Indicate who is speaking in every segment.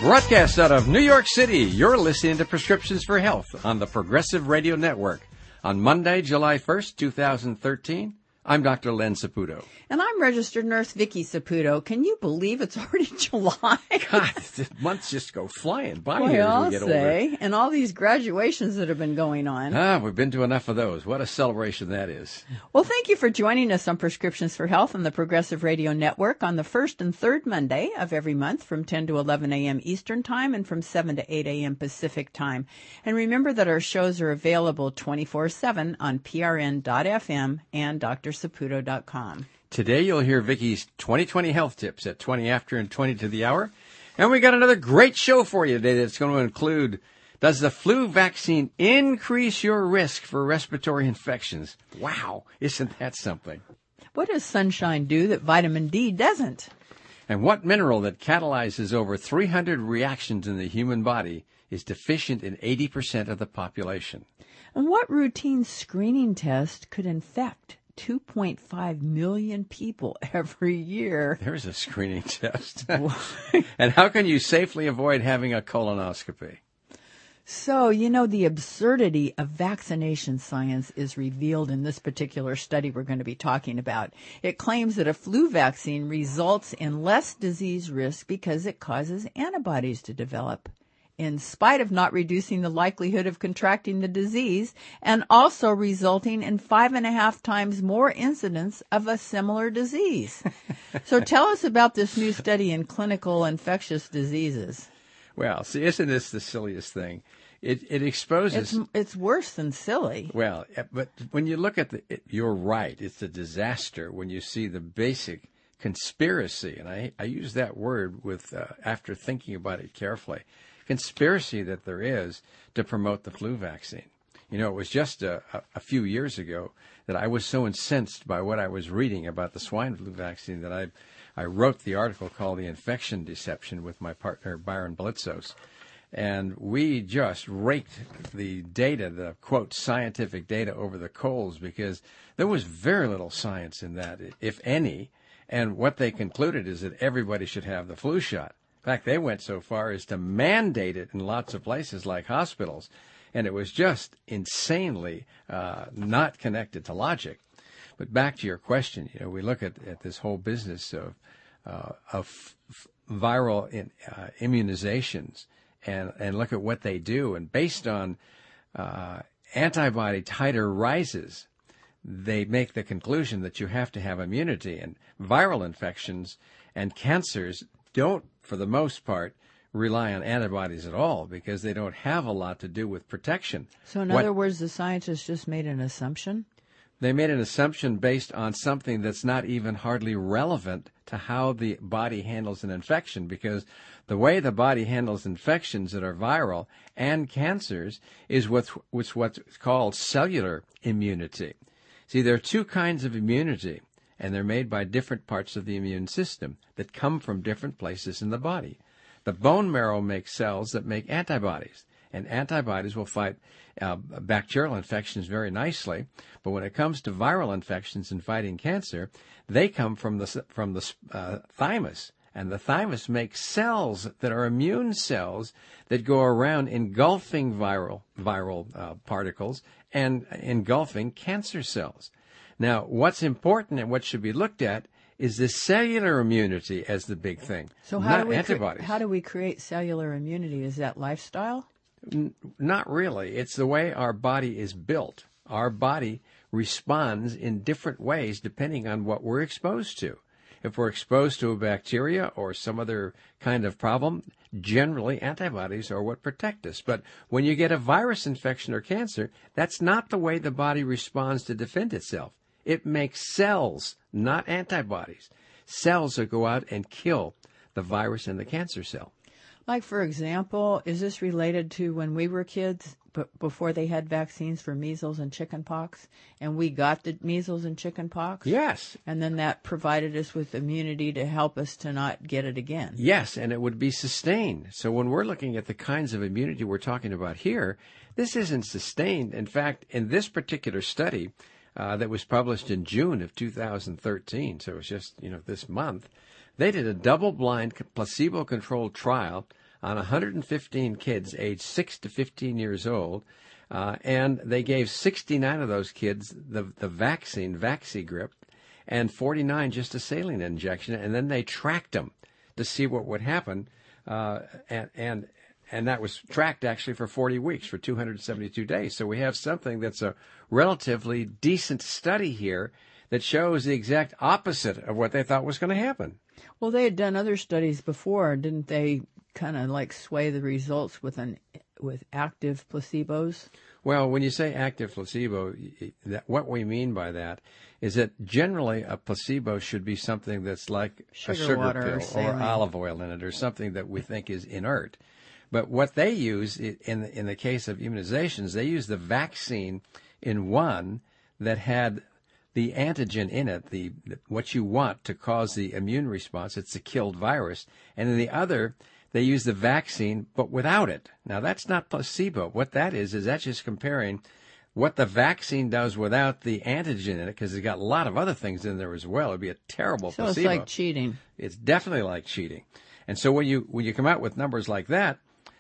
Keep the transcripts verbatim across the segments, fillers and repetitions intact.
Speaker 1: Broadcast out of New York City, you're listening to Prescriptions for Health on the Progressive Radio Network. On Monday, July first, two thousand thirteen, I'm Doctor Len Saputo.
Speaker 2: And I'm registered nurse Vicky Saputo. Can you believe it's already July?
Speaker 1: God, the months just go flying by
Speaker 2: well,
Speaker 1: here as
Speaker 2: I'll
Speaker 1: we get
Speaker 2: say.
Speaker 1: older.
Speaker 2: And all these graduations that have been going on.
Speaker 1: Ah, we've been to enough of those. What a celebration that is.
Speaker 2: Well, thank you for joining us on Prescriptions for Health on the Progressive Radio Network on the first and third Monday of every month from ten to eleven a.m. Eastern Time and from seven to eight a.m. Pacific Time. And remember that our shows are available twenty-four seven on P R N dot F M and D R Saputo dot com.
Speaker 1: Today you'll hear Vicky's twenty twenty health tips at twenty after and twenty to the hour. And we got another great show for you today that's going to include, does the flu vaccine increase your risk for respiratory infections? Wow, isn't that something?
Speaker 2: What does sunshine do that vitamin D doesn't?
Speaker 1: And what mineral that catalyzes over three hundred reactions in the human body is deficient in eighty percent of the population?
Speaker 2: And what routine screening test could infect two point five million people every year?
Speaker 1: There's a screening test. And how can you safely avoid having a colonoscopy?
Speaker 2: So, you know, the absurdity of vaccination science is revealed in this particular study we're going to be talking about. It claims that a flu vaccine results in less disease risk because it causes antibodies to develop, in spite of not reducing the likelihood of contracting the disease, and also resulting in five and a half times more incidence of a similar disease. So tell us about this new study in clinical infectious diseases.
Speaker 1: Well, see, isn't this the silliest thing? It it exposes...
Speaker 2: It's, it's worse than silly.
Speaker 1: Well, but when you look at the... It, you're right. It's a disaster when you see the basic conspiracy, and I, I use that word with uh, after thinking about it carefully, conspiracy that there is to promote the flu vaccine. You know, it was just a, a, a few years ago that I was so incensed by what I was reading about the swine flu vaccine that I I wrote the article called The Infection Deception with my partner Byron Blitzos. And we just raked the data, the, quote, scientific data over the coals because there was very little science in that, if any. And what they concluded is that everybody should have the flu shot. In fact, they went so far as to mandate it in lots of places like hospitals. And it was just insanely uh, not connected to logic. But back to your question, you know, we look at, at this whole business of, uh, of f- viral in, uh, immunizations and, and look at what they do. And based on uh, antibody titer rises, they make the conclusion that you have to have immunity. And viral infections and cancers don't, for the most part, rely on antibodies at all because they don't have a lot to do with protection.
Speaker 2: So in
Speaker 1: what,
Speaker 2: other words, the scientists just made an assumption?
Speaker 1: They made an assumption based on something that's not even hardly relevant to how the body handles an infection, because the way the body handles infections that are viral and cancers is what's, what's what's called cellular immunity. See, there are two kinds of immunity, and they're made by different parts of the immune system that come from different places in the body. The bone marrow makes cells that make antibodies, and antibodies will fight uh, bacterial infections very nicely. But when it comes to viral infections and fighting cancer, they come from the from the uh, thymus, and the thymus makes cells that are immune cells that go around engulfing viral viral uh, particles and engulfing cancer cells. Now, what's important and what should be looked at is the cellular immunity as the big thing,
Speaker 2: so how
Speaker 1: not
Speaker 2: do we
Speaker 1: antibodies.
Speaker 2: Cre- how do we create cellular immunity? Is that lifestyle?
Speaker 1: N- not really. It's the way our body is built. Our body responds in different ways depending on what we're exposed to. If we're exposed to a bacteria or some other kind of problem, generally antibodies are what protect us. But when you get a virus infection or cancer, that's not the way the body responds to defend itself. It makes cells, not antibodies. Cells that go out and kill the virus and the cancer cell.
Speaker 2: Like, for example, is this related to when we were kids, b- before they had vaccines for measles and chickenpox, and we got the measles and chickenpox?
Speaker 1: Yes.
Speaker 2: And then that provided us with immunity to help us to not get it again.
Speaker 1: Yes, and it would be sustained. So when we're looking at the kinds of immunity we're talking about here, this isn't sustained. In fact, in this particular study uh, that was published in June of two thousand thirteen, so it was just, you know, this month, they did a double-blind, placebo-controlled trial on one hundred fifteen kids aged six to fifteen years old, uh, and they gave sixty-nine of those kids the, the vaccine, Vaxigrip, and forty-nine just a saline injection, and then they tracked them to see what would happen, uh, and, and and that was tracked actually for forty weeks, for two hundred seventy-two days. So we have something that's a relatively decent study here that shows the exact opposite of what they thought was going to happen.
Speaker 2: Well, they had done other studies before, didn't they? Kind of like sway the results with an with active placebos.
Speaker 1: Well, when you say active placebo, that, what we mean by that is that generally a placebo should be something that's like
Speaker 2: sugar
Speaker 1: a sugar
Speaker 2: water
Speaker 1: pill or, or olive oil in it, or something that we think is inert. But what they use in the, in the case of immunizations, they use the vaccine in one that had the antigen in it, the what you want to cause the immune response. It's a killed virus. And in the other, they use the vaccine, but without it. Now, that's not placebo. What that is, is that's just comparing what the vaccine does without the antigen in it, because it's got a lot of other things in there as well. It'd be a terrible
Speaker 2: so
Speaker 1: placebo.
Speaker 2: So it's like cheating.
Speaker 1: It's definitely like cheating. And so when you when you come out with numbers like that,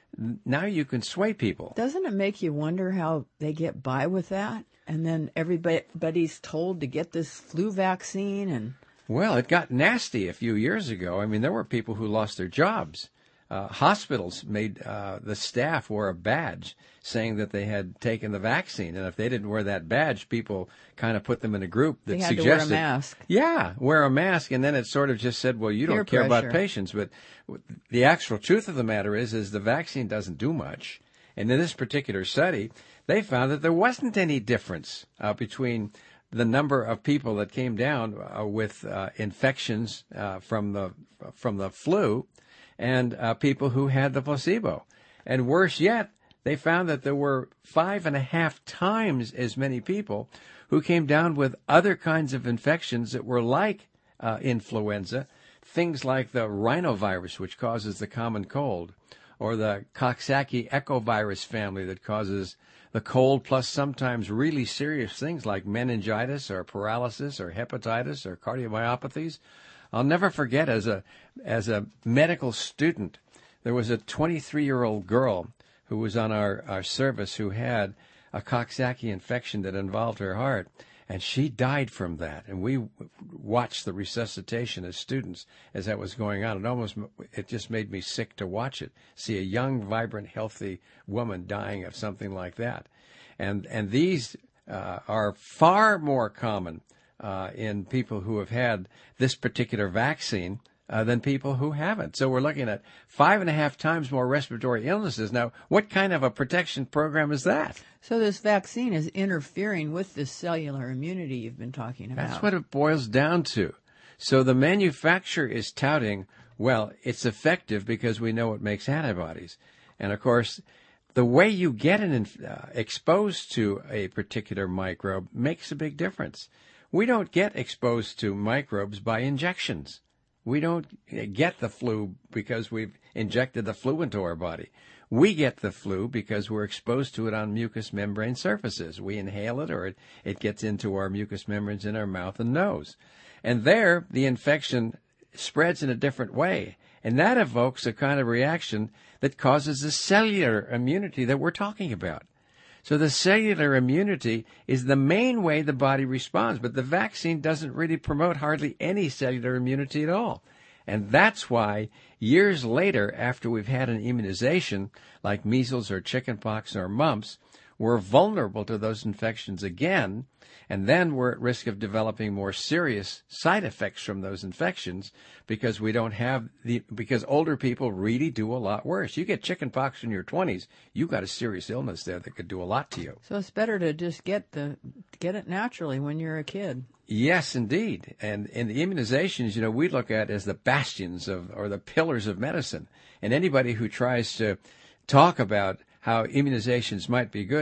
Speaker 1: now you can sway people.
Speaker 2: Doesn't it make you wonder how they get by with that? And then everybody's told to get this flu vaccine and...
Speaker 1: Well, it got nasty a few years ago. I mean, there were people who lost their jobs. Uh, hospitals made uh, the staff wear a badge saying that they had taken the vaccine. And if they didn't wear that badge, people kind of put them in a group that
Speaker 2: they had
Speaker 1: suggested...
Speaker 2: to wear a mask.
Speaker 1: Yeah, wear a mask. And then it sort of just said, well, you don't
Speaker 2: Peer
Speaker 1: care
Speaker 2: pressure.
Speaker 1: about patients. But the actual truth of the matter is, is the vaccine doesn't do much. And in this particular study, they found that there wasn't any difference uh, between the number of people that came down uh, with uh, infections uh, from the from the flu and uh, people who had the placebo. And worse yet, they found that there were five and a half times as many people who came down with other kinds of infections that were like uh, influenza, things like the rhinovirus, which causes the common cold, or the Coxsackie echovirus family that causes the cold, plus sometimes really serious things like meningitis or paralysis or hepatitis or cardiomyopathies. I'll never forget, as a as a medical student, there was a twenty-three-year-old girl who was on our, our service who had a Coxsackie infection that involved her heart, and she died from that. And we watched the resuscitation as students as that was going on. It almost, it just made me sick to watch it, see a young, vibrant, healthy woman dying of something like that. And and these uh, are far more common uh, in people who have had this particular vaccine uh, than people who haven't. So we're looking at five and a half times more respiratory illnesses. Now, what kind of a protection program is that?
Speaker 2: So this vaccine is interfering with this cellular immunity you've been talking about.
Speaker 1: That's what it boils down to. So the manufacturer is touting, well, it's effective because we know it makes antibodies. And, of course, the way you get an, uh, exposed to a particular microbe makes a big difference. We don't get exposed to microbes by injections. We don't get the flu because we've injected the flu into our body. We get the flu because we're exposed to it on mucous membrane surfaces. We inhale it, or it, it gets into our mucous membranes in our mouth and nose. And there, the infection spreads in a different way. And that evokes a kind of reaction that causes the cellular immunity that we're talking about. So the cellular immunity is the main way the body responds, but the vaccine doesn't really promote hardly any cellular immunity at all. And that's why years later, after we've had an immunization like measles or chickenpox or mumps, we're vulnerable to those infections again, and then we're at risk of developing more serious side effects from those infections because we don't have the because older people really do a lot worse. You get chickenpox in your twenties, you got a serious illness there that could do a lot to you.
Speaker 2: So it's better to just get the get it naturally when you're a kid.
Speaker 1: Yes, indeed. And in the immunizations, you know, we look at as the bastions of or the pillars of medicine. And anybody who tries to talk about how immunizations might be good is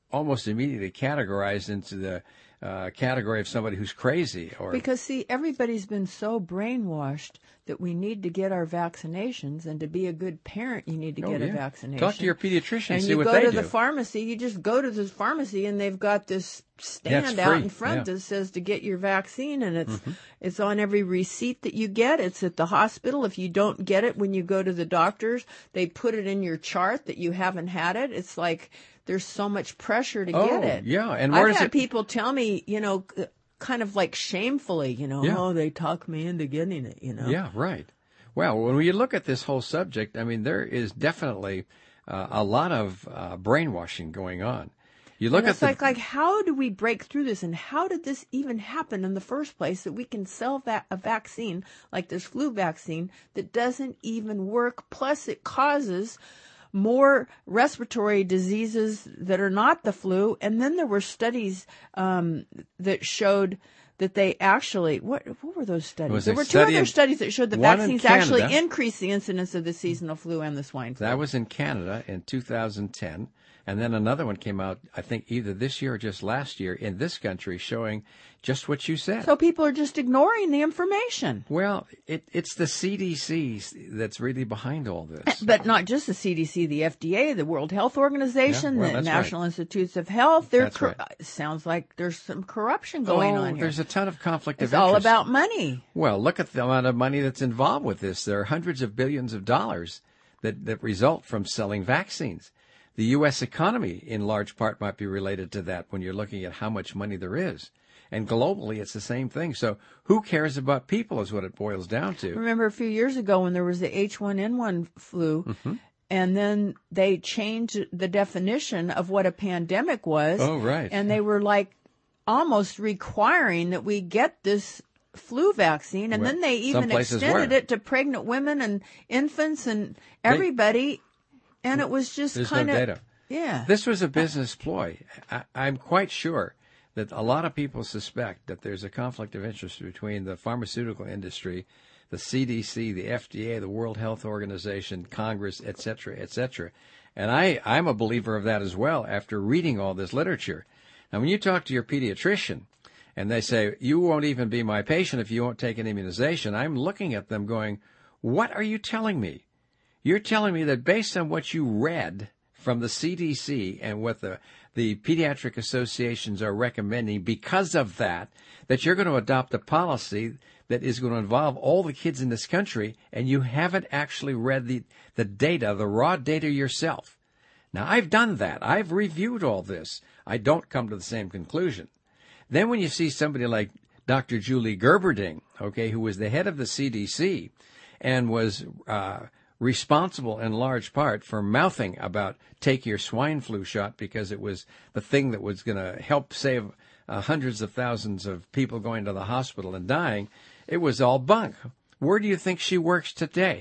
Speaker 1: almost immediately categorized into the uh, category of somebody who's crazy. Or
Speaker 2: Because, see, everybody's been so brainwashed that we need to get our vaccinations, and to be a good parent, you need to
Speaker 1: Oh,
Speaker 2: get
Speaker 1: yeah.
Speaker 2: a vaccination.
Speaker 1: Talk to your pediatrician,
Speaker 2: and
Speaker 1: see
Speaker 2: you
Speaker 1: what
Speaker 2: go
Speaker 1: they
Speaker 2: to
Speaker 1: do.
Speaker 2: the pharmacy, you just go to the pharmacy, and they've got this stand
Speaker 1: That's
Speaker 2: out
Speaker 1: free,
Speaker 2: in front
Speaker 1: yeah.
Speaker 2: that says to get your vaccine, and it's
Speaker 1: Mm-hmm.
Speaker 2: it's on every receipt that you get. It's at the hospital. If you don't get it when you go to the doctors, they put it in your chart that you haven't had it. It's like there's so much pressure to
Speaker 1: Oh,
Speaker 2: get it.
Speaker 1: yeah, and where
Speaker 2: I've
Speaker 1: does
Speaker 2: had
Speaker 1: it-
Speaker 2: people tell me, you know, kind of like shamefully, you know,
Speaker 1: Yeah.
Speaker 2: oh, they talk me into getting it, you know.
Speaker 1: Yeah, right. Well, when you look at this whole subject, I mean, there is definitely uh, a lot of uh, brainwashing going on. You look
Speaker 2: And
Speaker 1: at
Speaker 2: it's
Speaker 1: the
Speaker 2: like, like, how do we break through this, and how did this even happen in the first place, that we can sell va- a vaccine like this flu vaccine that doesn't even work, plus it causes more respiratory diseases that are not the flu. And then there were studies um, that showed that they actually, what what were those studies?
Speaker 1: was
Speaker 2: There
Speaker 1: a
Speaker 2: were two
Speaker 1: study
Speaker 2: other
Speaker 1: in-
Speaker 2: studies that showed that
Speaker 1: one in
Speaker 2: vaccines actually
Speaker 1: Canada.
Speaker 2: increase the incidence of the seasonal flu and the swine flu.
Speaker 1: That was in Canada in two thousand ten. And then another one came out, I think, either this year or just last year in this country, showing just what you said.
Speaker 2: So people are just ignoring the information.
Speaker 1: Well, it, it's the C D C that's really behind all this.
Speaker 2: But not just the C D C, the F D A, the World Health Organization,
Speaker 1: Yeah, well,
Speaker 2: the
Speaker 1: that's
Speaker 2: National
Speaker 1: right.
Speaker 2: Institutes of Health. They're
Speaker 1: That's
Speaker 2: cor-
Speaker 1: right.
Speaker 2: It sounds like there's some corruption going
Speaker 1: oh,
Speaker 2: on here.
Speaker 1: there's a ton of conflict
Speaker 2: It's
Speaker 1: of interest.
Speaker 2: all about money.
Speaker 1: Well, look at the amount of money that's involved with this. There are hundreds of billions of dollars that, that result from selling vaccines. The U S economy, in large part, might be related to that when you're looking at how much money there is. And globally, it's the same thing. So who cares about people is what it boils down to.
Speaker 2: Remember a few years ago when there was the H one N one flu,
Speaker 1: Mm-hmm.
Speaker 2: and then they changed the definition of what a pandemic was.
Speaker 1: Oh, right.
Speaker 2: And they were like almost requiring that we get this flu vaccine, and
Speaker 1: Well,
Speaker 2: then they
Speaker 1: some
Speaker 2: even
Speaker 1: places
Speaker 2: extended
Speaker 1: were.
Speaker 2: it to pregnant women and infants and everybody, and it was just
Speaker 1: There's
Speaker 2: kind
Speaker 1: no
Speaker 2: of
Speaker 1: data.
Speaker 2: yeah.
Speaker 1: This was a business ploy. I, I'm quite sure that a lot of people suspect that there's a conflict of interest between the pharmaceutical industry, the C D C, the F D A, the World Health Organization, Congress, et cetera, et cetera. And I, I'm a believer of that as well after reading all this literature. Now, when you talk to your pediatrician and they say, you won't even be my patient if you won't take an immunization, I'm looking at them going, what are you telling me? You're telling me that based on what you read from the C D C and what the, the pediatric associations are recommending, because of that, that you're going to adopt a policy that is going to involve all the kids in this country, and you haven't actually read the, the data, the raw data yourself. Now, I've done that. I've reviewed all this. I don't come to the same conclusion. Then when you see somebody like Doctor Julie Gerberding, okay, who was the head of the C D C and was uh, responsible in large part for mouthing about take your swine flu shot because it was the thing that was going to help save uh, hundreds of thousands of people going to the hospital and dying, it was all bunk. Where do you think she works today?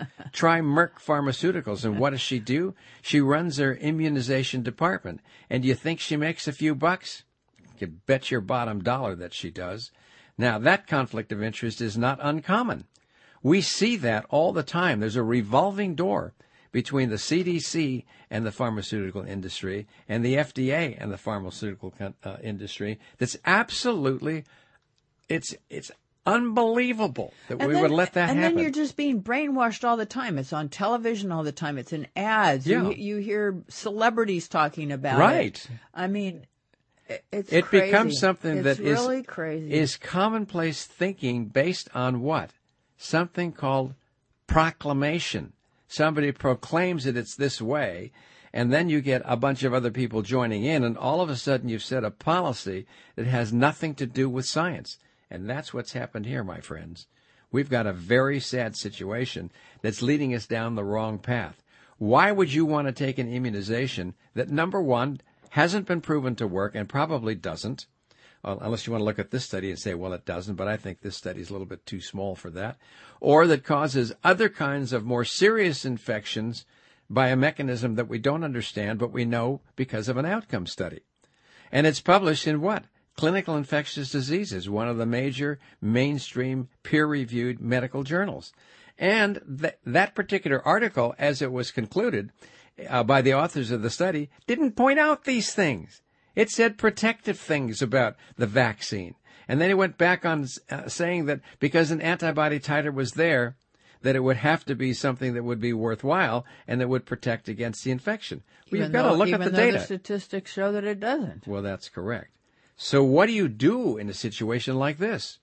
Speaker 1: Try Merck Pharmaceuticals. And what does she do? She runs their immunization department. And do you think she makes a few bucks? You could bet your bottom dollar that she does. Now, that conflict of interest is not uncommon. We see that all the time. There's a revolving door between the C D C and the pharmaceutical industry and the F D A and the pharmaceutical uh, industry. That's absolutely, it's it's unbelievable that
Speaker 2: And
Speaker 1: we
Speaker 2: then-
Speaker 1: would let that
Speaker 2: and
Speaker 1: happen.
Speaker 2: then you're just being brainwashed all the time. It's on television all the time. It's in ads.
Speaker 1: Yeah.
Speaker 2: You, you hear celebrities talking about it.
Speaker 1: Right.
Speaker 2: I mean, it, it's
Speaker 1: It
Speaker 2: crazy.
Speaker 1: becomes something
Speaker 2: it's
Speaker 1: that is
Speaker 2: really crazy.
Speaker 1: is commonplace thinking based on what? Something called proclamation. Somebody proclaims that it's this way, and then you get a bunch of other people joining in, and all of a sudden you've set a policy that has nothing to do with science. And that's what's happened here, my friends. We've got a very sad situation that's leading us down the wrong path. Why would you want to take an immunization that, number one, hasn't been proven to work and probably doesn't, uh, unless you want to look at this study and say, well, it doesn't, but I think this study is a little bit too small for that, or that causes other kinds of more serious infections by a mechanism that we don't understand, but we know because of an outcome study. And it's published in what? Clinical Infectious Diseases, one of the major mainstream peer-reviewed medical journals. And th- that particular article, as it was concluded, uh, by the authors of the study didn't point out these things. It said protective things about the vaccine. And then it went back on uh, saying that because an antibody titer was there, that it would have to be something that would be worthwhile and that would protect against the infection. Well,
Speaker 2: even
Speaker 1: you've got
Speaker 2: though,
Speaker 1: to look
Speaker 2: even
Speaker 1: at the
Speaker 2: though
Speaker 1: data.
Speaker 2: The statistics show that it doesn't.
Speaker 1: Well, that's correct. So what do you do in a situation like this?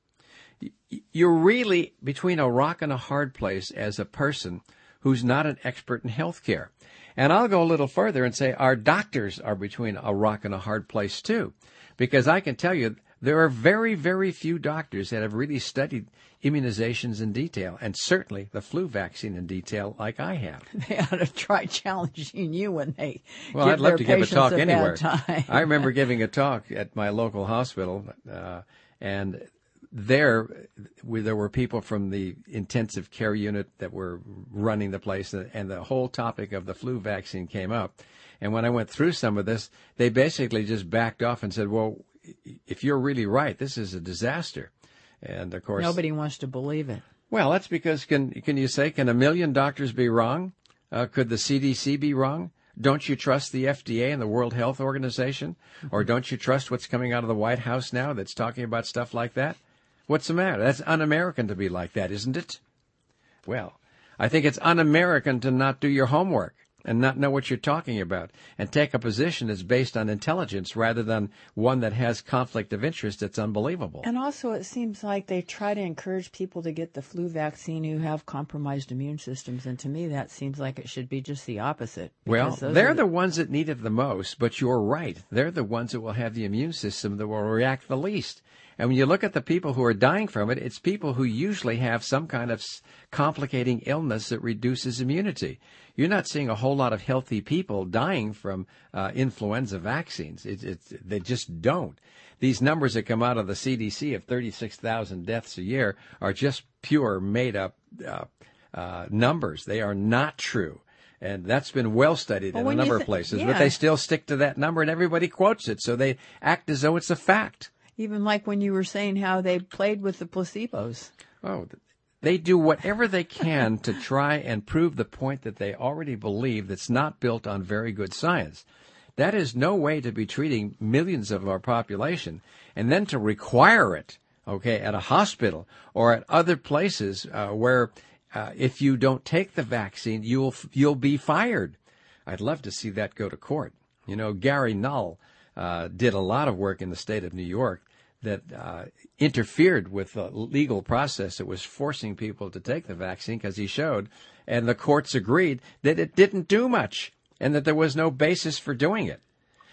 Speaker 1: You're really between a rock and a hard place as a person who's not an expert in healthcare. And I'll go a little further and say our doctors are between a rock and a hard place too. Because I can tell you there are very, very few doctors that have really studied immunizations in detail, and certainly the flu vaccine in detail like I have.
Speaker 2: They ought to try challenging you when they
Speaker 1: well,
Speaker 2: give
Speaker 1: I'd love
Speaker 2: their
Speaker 1: to give a
Speaker 2: patients
Speaker 1: talk
Speaker 2: a bad
Speaker 1: anywhere.
Speaker 2: time.
Speaker 1: I remember giving a talk at my local hospital, uh, and there we, there were people from the intensive care unit that were running the place, and the whole topic of the flu vaccine came up. And when I went through some of this, they basically just backed off and said, well, if you're really right, this is a disaster. And, of course,
Speaker 2: nobody wants to believe it.
Speaker 1: Well, that's because, can can you say, can a million doctors be wrong? Uh, could the C D C be wrong? Don't you trust the F D A and the World Health Organization? Or don't you trust what's coming out of the White House now that's talking about stuff like that? What's the matter? That's un-American to be like that, isn't it? Well, I think it's un-American to not do your homework and not know what you're talking about, and take a position that's based on intelligence rather than one that has conflict of interest that's unbelievable.
Speaker 2: And also, it seems like they try to encourage people to get the flu vaccine who have compromised immune systems, and to me that seems like it should be just the opposite.
Speaker 1: Well,
Speaker 2: those
Speaker 1: they're
Speaker 2: are
Speaker 1: the ones that need it the most, but you're right. They're the ones that will have the immune system that will react the least. And when you look at the people who are dying from it, it's people who usually have some kind of complicating illness that reduces immunity. You're not seeing a whole lot of healthy people dying from uh, influenza vaccines. It, it, they just don't. These numbers that come out of the C D C of thirty-six thousand deaths a year are just pure made-up uh, uh, numbers. They are not true. And that's been well studied
Speaker 2: well,
Speaker 1: in a number
Speaker 2: th-
Speaker 1: of places.
Speaker 2: yeah.
Speaker 1: But they still stick to that number, and everybody quotes it. So they act as though it's a fact.
Speaker 2: Even like when you were saying how they played with the placebos.
Speaker 1: Oh, they do whatever they can to try and prove the point that they already believe that's not built on very good science. That is no way to be treating millions of our population, and then to require it, okay, at a hospital or at other places uh, where uh, if you don't take the vaccine, you'll you'll be fired. I'd love to see that go to court. You know, Gary Null uh, did a lot of work in the state of New York that uh, interfered with the legal process that was forcing people to take the vaccine, because he showed, and the courts agreed, that it didn't do much and that there was no basis for doing it.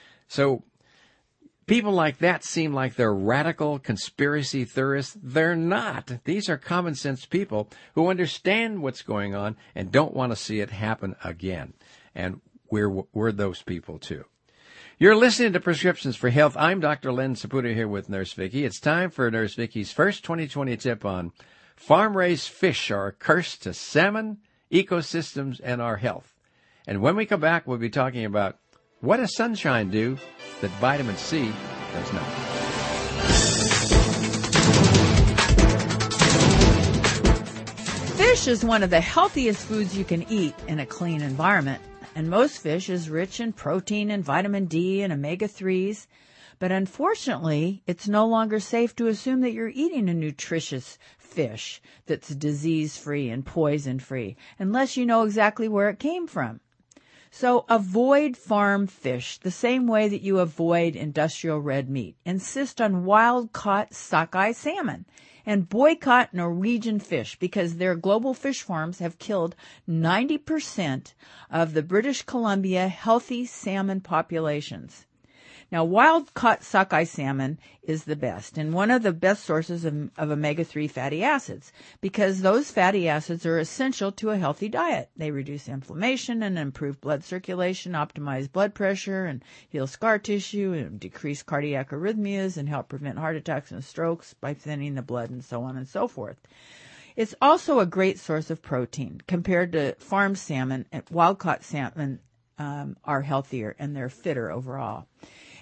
Speaker 1: So people like that seem like they're radical conspiracy theorists. They're not. These are common sense people who understand what's going on and don't want to see it happen again. And we're, we're those people too. You're listening to Prescriptions for Health. I'm Doctor Len Saputo here with Nurse Vicki. It's time for Nurse Vicki's first twenty twenty tip on farm-raised fish are a curse to salmon, ecosystems, and our health. And when we come back, we'll be talking about what does sunshine do that vitamin C does not.
Speaker 2: Fish is one of the healthiest foods you can eat in a clean environment. And most fish is rich in protein and vitamin D and omega threes. But unfortunately, it's no longer safe to assume that you're eating a nutritious fish that's disease-free and poison-free, unless you know exactly where it came from. So avoid farm fish the same way that you avoid industrial red meat. Insist on wild-caught sockeye salmon. And boycott Norwegian fish, because their global fish farms have killed ninety percent of the British Columbia healthy salmon populations. Now, wild-caught sockeye salmon is the best and one of the best sources of, of omega three fatty acids, because those fatty acids are essential to a healthy diet. They reduce inflammation and improve blood circulation, optimize blood pressure, and heal scar tissue, and decrease cardiac arrhythmias, and help prevent heart attacks and strokes by thinning the blood, and so on and so forth. It's also a great source of protein. Compared to farm salmon, wild-caught salmon um, are healthier and they're fitter overall.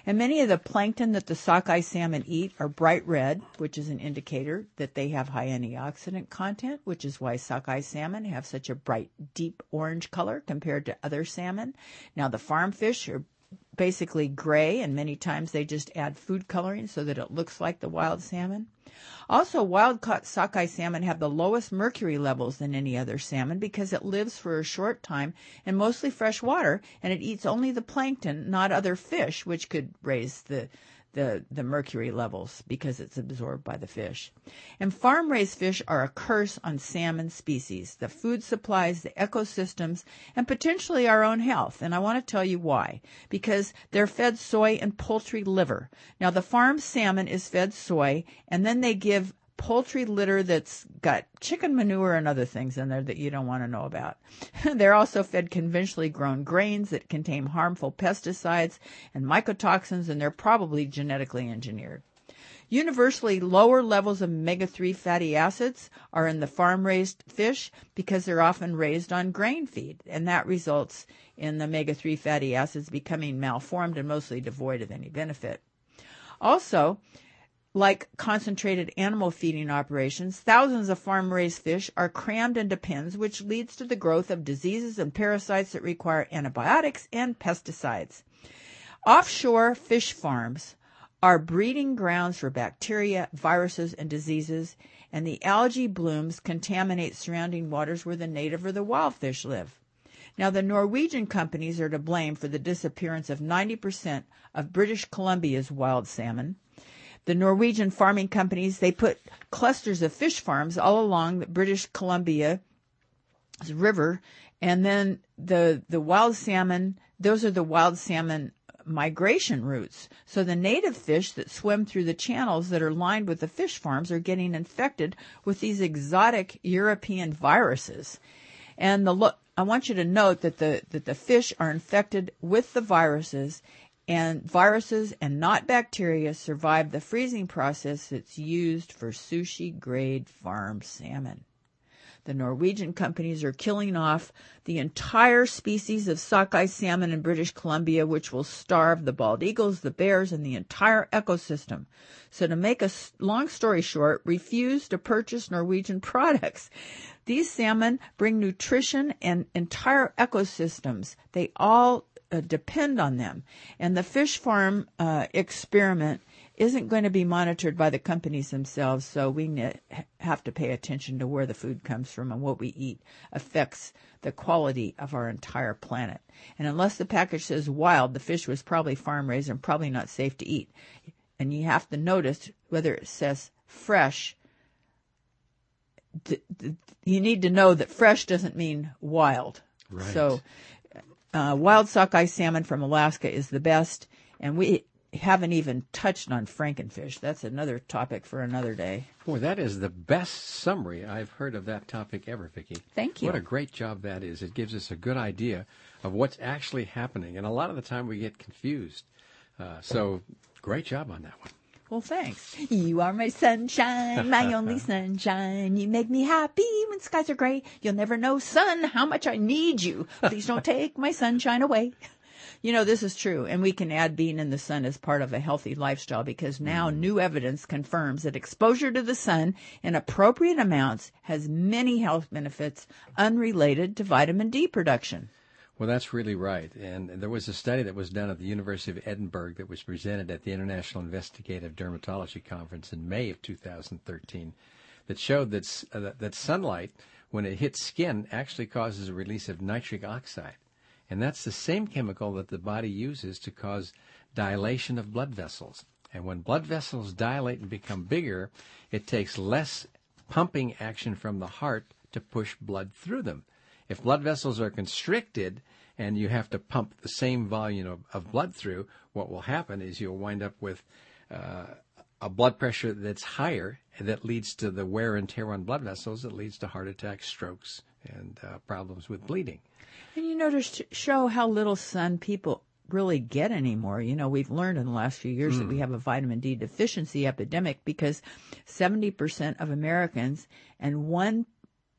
Speaker 2: And many of the plankton that the sockeye salmon eat are bright red, which is an indicator that they have high antioxidant content, which is why sockeye salmon have such a bright, deep orange color compared to other salmon. Now, the farm fish are basically gray, and many times they just add food coloring so that it looks like the wild salmon. Also, wild-caught sockeye salmon have the lowest mercury levels than any other salmon because it lives for a short time in mostly fresh water, and it eats only the plankton, not other fish, which could raise the the the mercury levels because it's absorbed by the fish. And farm-raised fish are a curse on salmon species, the food supplies, the ecosystems, and potentially our own health. And I want to tell you why. Because they're fed soy and poultry liver. Now, the farm salmon is fed soy, and then they give poultry litter that's got chicken manure and other things in there that you don't want to know about. They're also fed conventionally grown grains that contain harmful pesticides and mycotoxins, and they're probably genetically engineered. Universally, lower levels of omega three fatty acids are in the farm-raised fish because they're often raised on grain feed, and that results in the omega three fatty acids becoming malformed and mostly devoid of any benefit. Also, like concentrated animal feeding operations, thousands of farm-raised fish are crammed into pens, which leads to the growth of diseases and parasites that require antibiotics and pesticides. Offshore fish farms are breeding grounds for bacteria, viruses, and diseases, and the algae blooms contaminate surrounding waters where the native or the wild fish live. Now, the Norwegian companies are to blame for the disappearance of ninety percent of British Columbia's wild salmon. The Norwegian farming companies, they put clusters of fish farms all along the British Columbia River, and then the the wild salmon, those are the wild salmon migration routes. So the native fish that swim through the channels that are lined with the fish farms are getting infected with these exotic European viruses. And the look, I want you to note that the that the fish are infected with the viruses, and viruses and not bacteria survive the freezing process that's used for sushi-grade farm salmon. The Norwegian companies are killing off the entire species of sockeye salmon in British Columbia, which will starve the bald eagles, the bears, and the entire ecosystem. So to make a long story short, refuse to purchase Norwegian products. These salmon bring nutrition and entire ecosystems. They all Uh, depend on them. And the fish farm uh, experiment isn't going to be monitored by the companies themselves, so we ne- have to pay attention to where the food comes from, and what we eat affects the quality of our entire planet. And unless the package says wild, the fish was probably farm-raised and probably not safe to eat. And you have to notice whether it says fresh. D- d- you need to know that fresh doesn't mean wild.
Speaker 1: Right.
Speaker 2: So Uh, wild sockeye salmon from Alaska is the best, and we haven't even touched on frankenfish. That's another topic for another day.
Speaker 1: Boy, that is the best summary I've heard of that topic ever, Vicki.
Speaker 2: Thank you.
Speaker 1: What a great job that is. It gives us a good idea of what's actually happening, and a lot of the time we get confused. Uh, so, great job on that one.
Speaker 2: Well, thanks. You are my sunshine, my only sunshine. You make me happy when skies are gray. You'll never know, son, how much I need you. Please don't take my sunshine away. You know, this is true, and we can add being in the sun as part of a healthy lifestyle because now mm. new evidence confirms that exposure to the sun in appropriate amounts has many health benefits unrelated to vitamin D production.
Speaker 1: Well, that's really right. And there was a study that was done at the University of Edinburgh that was presented at the International Investigative Dermatology Conference in May of two thousand thirteen that showed that, uh, that sunlight, when it hits skin, actually causes a release of nitric oxide. And that's the same chemical that the body uses to cause dilation of blood vessels. And when blood vessels dilate and become bigger, it takes less pumping action from the heart to push blood through them. If blood vessels are constricted and you have to pump the same volume of, of blood through, what will happen is you'll wind up with uh, a blood pressure that's higher, and that leads to the wear and tear on blood vessels. It leads to heart attacks, strokes, and uh, problems with bleeding.
Speaker 2: And you know, to sh- show how little sun people really get anymore. You know, we've learned in the last few years mm. that we have a vitamin D deficiency epidemic because seventy percent of Americans and one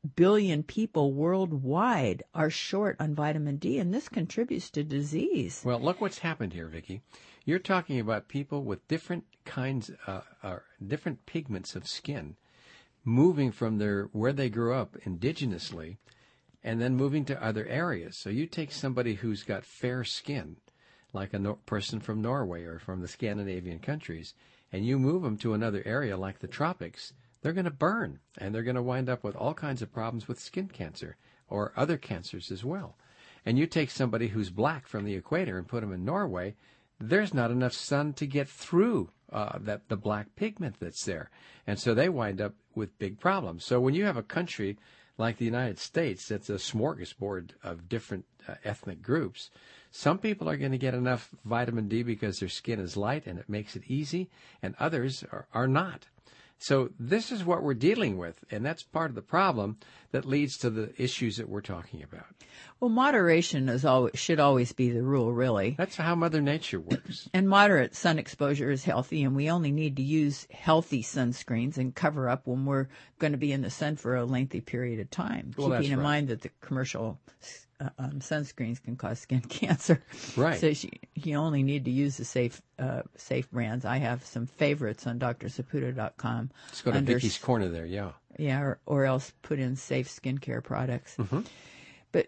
Speaker 2: billion people worldwide are short on vitamin D, and this contributes to disease.
Speaker 1: Well, look what's happened here, Vicki. You're talking about people with different kinds, uh, uh, different pigments of skin, moving from their where they grew up indigenously, and then moving to other areas. So you take somebody who's got fair skin, like a no- person from Norway or from the Scandinavian countries, and you move them to another area like the tropics, they're going to burn, and they're going to wind up with all kinds of problems with skin cancer or other cancers as well. And you take somebody who's black from the equator and put them in Norway, there's not enough sun to get through uh, that the black pigment that's there. And so they wind up with big problems. So when you have a country like the United States that's a smorgasbord of different uh, ethnic groups, some people are going to get enough vitamin D because their skin is light and it makes it easy, and others are, are not. So this is what we're dealing with, and that's part of the problem that leads to the issues that we're talking about.
Speaker 2: Well, moderation is always, should always be the rule, really.
Speaker 1: That's how Mother Nature works.
Speaker 2: And moderate sun exposure is healthy, and we only need to use healthy sunscreens and cover up when we're going to be in the sun for a lengthy period of time,
Speaker 1: well,
Speaker 2: keeping in
Speaker 1: right.
Speaker 2: mind that the commercial uh, um, sunscreens can cause skin cancer.
Speaker 1: Right.
Speaker 2: So you, you only need to use the safe uh, safe brands. I have some favorites on D R Saputo dot com.
Speaker 1: Let's go to
Speaker 2: under,
Speaker 1: Vicky's Corner there, yeah.
Speaker 2: Yeah, or, or else put in safe skincare products.
Speaker 1: Mm-hmm.
Speaker 2: But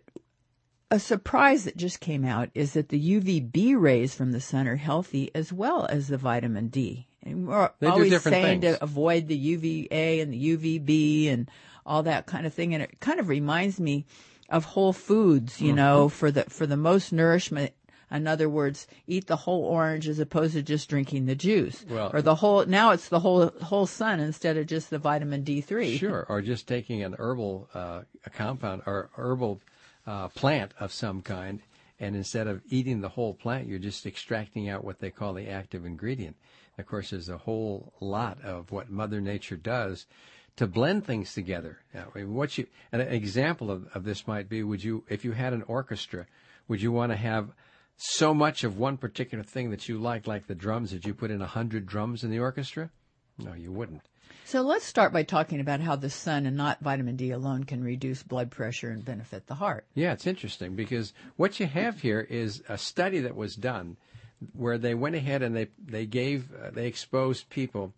Speaker 2: a surprise that just came out is that the U V B rays from the sun are healthy as well as the vitamin D. And we're
Speaker 1: They do
Speaker 2: always
Speaker 1: different
Speaker 2: saying
Speaker 1: things.
Speaker 2: to avoid the U V A and the U V B and all that kind of thing. And it kind of reminds me of whole foods, you
Speaker 1: Mm-hmm.
Speaker 2: know, for the for the most nourishment. In other words, eat the whole orange as opposed to just drinking the juice.
Speaker 1: Well,
Speaker 2: or the whole, now it's the whole whole sun instead of just the vitamin D three.
Speaker 1: Sure, or just taking an herbal uh, a compound or herbal uh, plant of some kind, and instead of eating the whole plant, you're just extracting out what they call the active ingredient. Of course, there's a whole lot of what Mother Nature does to blend things together. Now, I mean, what you an example of, of this might be: would you, if you had an orchestra, would you want to have so much of one particular thing that you like, like the drums, that you put in a hundred drums in the orchestra? No, you wouldn't.
Speaker 2: So let's start by talking about how the sun and not vitamin D alone can reduce blood pressure and benefit the heart.
Speaker 1: Yeah, it's interesting because what you have here is a study that was done where they went ahead and they they gave uh, they exposed people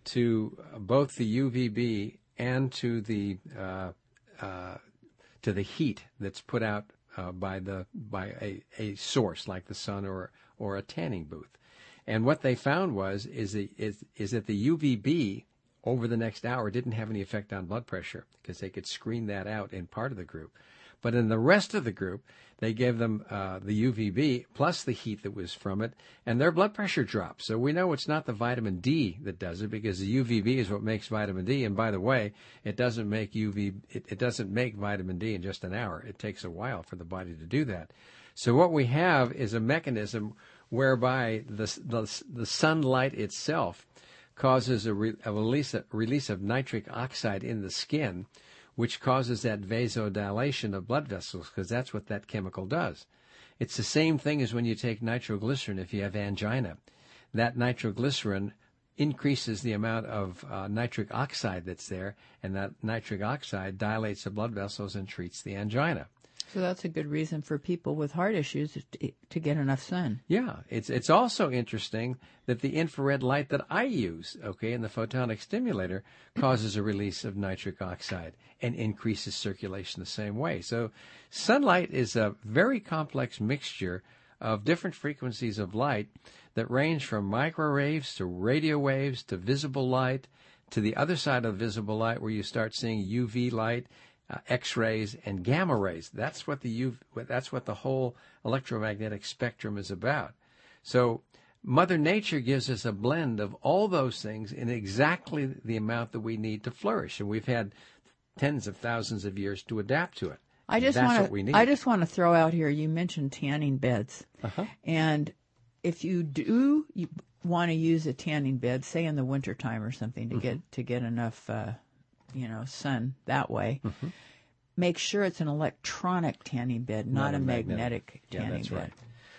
Speaker 1: to both the U V B and to the uh, uh, to the heat that's put out uh, by the by a, a source like the sun or or a tanning booth. And what they found was is the, is is that the U V B over the next hour didn't have any effect on blood pressure because they could screen that out in part of the group. But in the rest of the group, they gave them uh, the U V B plus the heat that was from it, and their blood pressure dropped. So we know it's not the vitamin D that does it because the U V B is what makes vitamin D. And by the way, it doesn't make U V, it, it doesn't make vitamin D in just an hour. It takes a while for the body to do that. So what we have is a mechanism whereby the the, the sunlight itself causes a, re, a release a release of nitric oxide in the skin, which causes that vasodilation of blood vessels, because that's what that chemical does. It's the same thing as when you take nitroglycerin if you have angina. That nitroglycerin increases the amount of uh, nitric oxide that's there, and that nitric oxide dilates the blood vessels and treats the angina.
Speaker 2: So that's a good reason for people with heart issues to, to get enough sun.
Speaker 1: Yeah, it's it's also interesting that the infrared light that I use, okay, in the photonic stimulator, causes a release of nitric oxide and increases circulation the same way. So sunlight is a very complex mixture of different frequencies of light that range from microwaves to radio waves to visible light to the other side of visible light where you start seeing U V light, Uh, X-rays and gamma rays. That's what the U V, that's what the whole electromagnetic spectrum is about. So Mother Nature gives us a blend of all those things in exactly the amount that we need to flourish, and we've had tens of thousands of years to adapt to it.
Speaker 2: I just
Speaker 1: that's
Speaker 2: want
Speaker 1: what we need.
Speaker 2: to. I just want to throw out here. You mentioned tanning beds,
Speaker 1: Uh-huh.
Speaker 2: and if you do you want to use a tanning bed, say in the wintertime or something, to
Speaker 1: Mm-hmm.
Speaker 2: get to get enough. Uh, you know, sun that way.
Speaker 1: Mm-hmm.
Speaker 2: Make sure it's an electronic tanning bed, not,
Speaker 1: Not
Speaker 2: a
Speaker 1: a magnetic.
Speaker 2: magnetic,
Speaker 1: Yeah,
Speaker 2: tanning
Speaker 1: that's
Speaker 2: bed.
Speaker 1: right.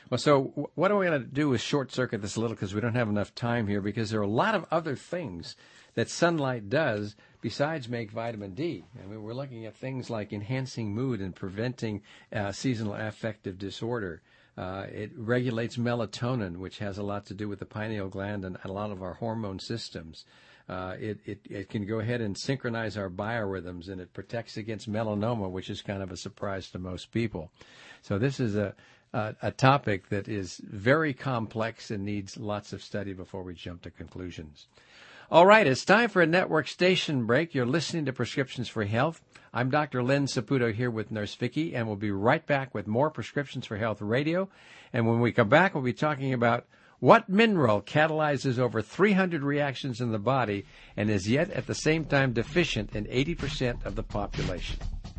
Speaker 1: Well, so wh- what are we going to do is short circuit this a little because we don't have enough time here, because there are a lot of other things that sunlight does besides make vitamin D. I mean, we're looking at things like enhancing mood and preventing uh, seasonal affective disorder. Uh, it regulates melatonin, which has a lot to do with the pineal gland and a lot of our hormone systems. Uh, it, it, it can go ahead and synchronize our biorhythms, and it protects against melanoma, which is kind of a surprise to most people. So this is a, a, a topic that is very complex and needs lots of study before we jump to conclusions. All right, it's time for a network station break. You're listening to Prescriptions for Health. I'm Doctor Len Saputo here with Nurse Vicki, and we'll be right back with more Prescriptions for Health radio. And when we come back, we'll be talking about what mineral catalyzes over three hundred reactions in the body and is yet at the same time deficient in eighty percent of the population.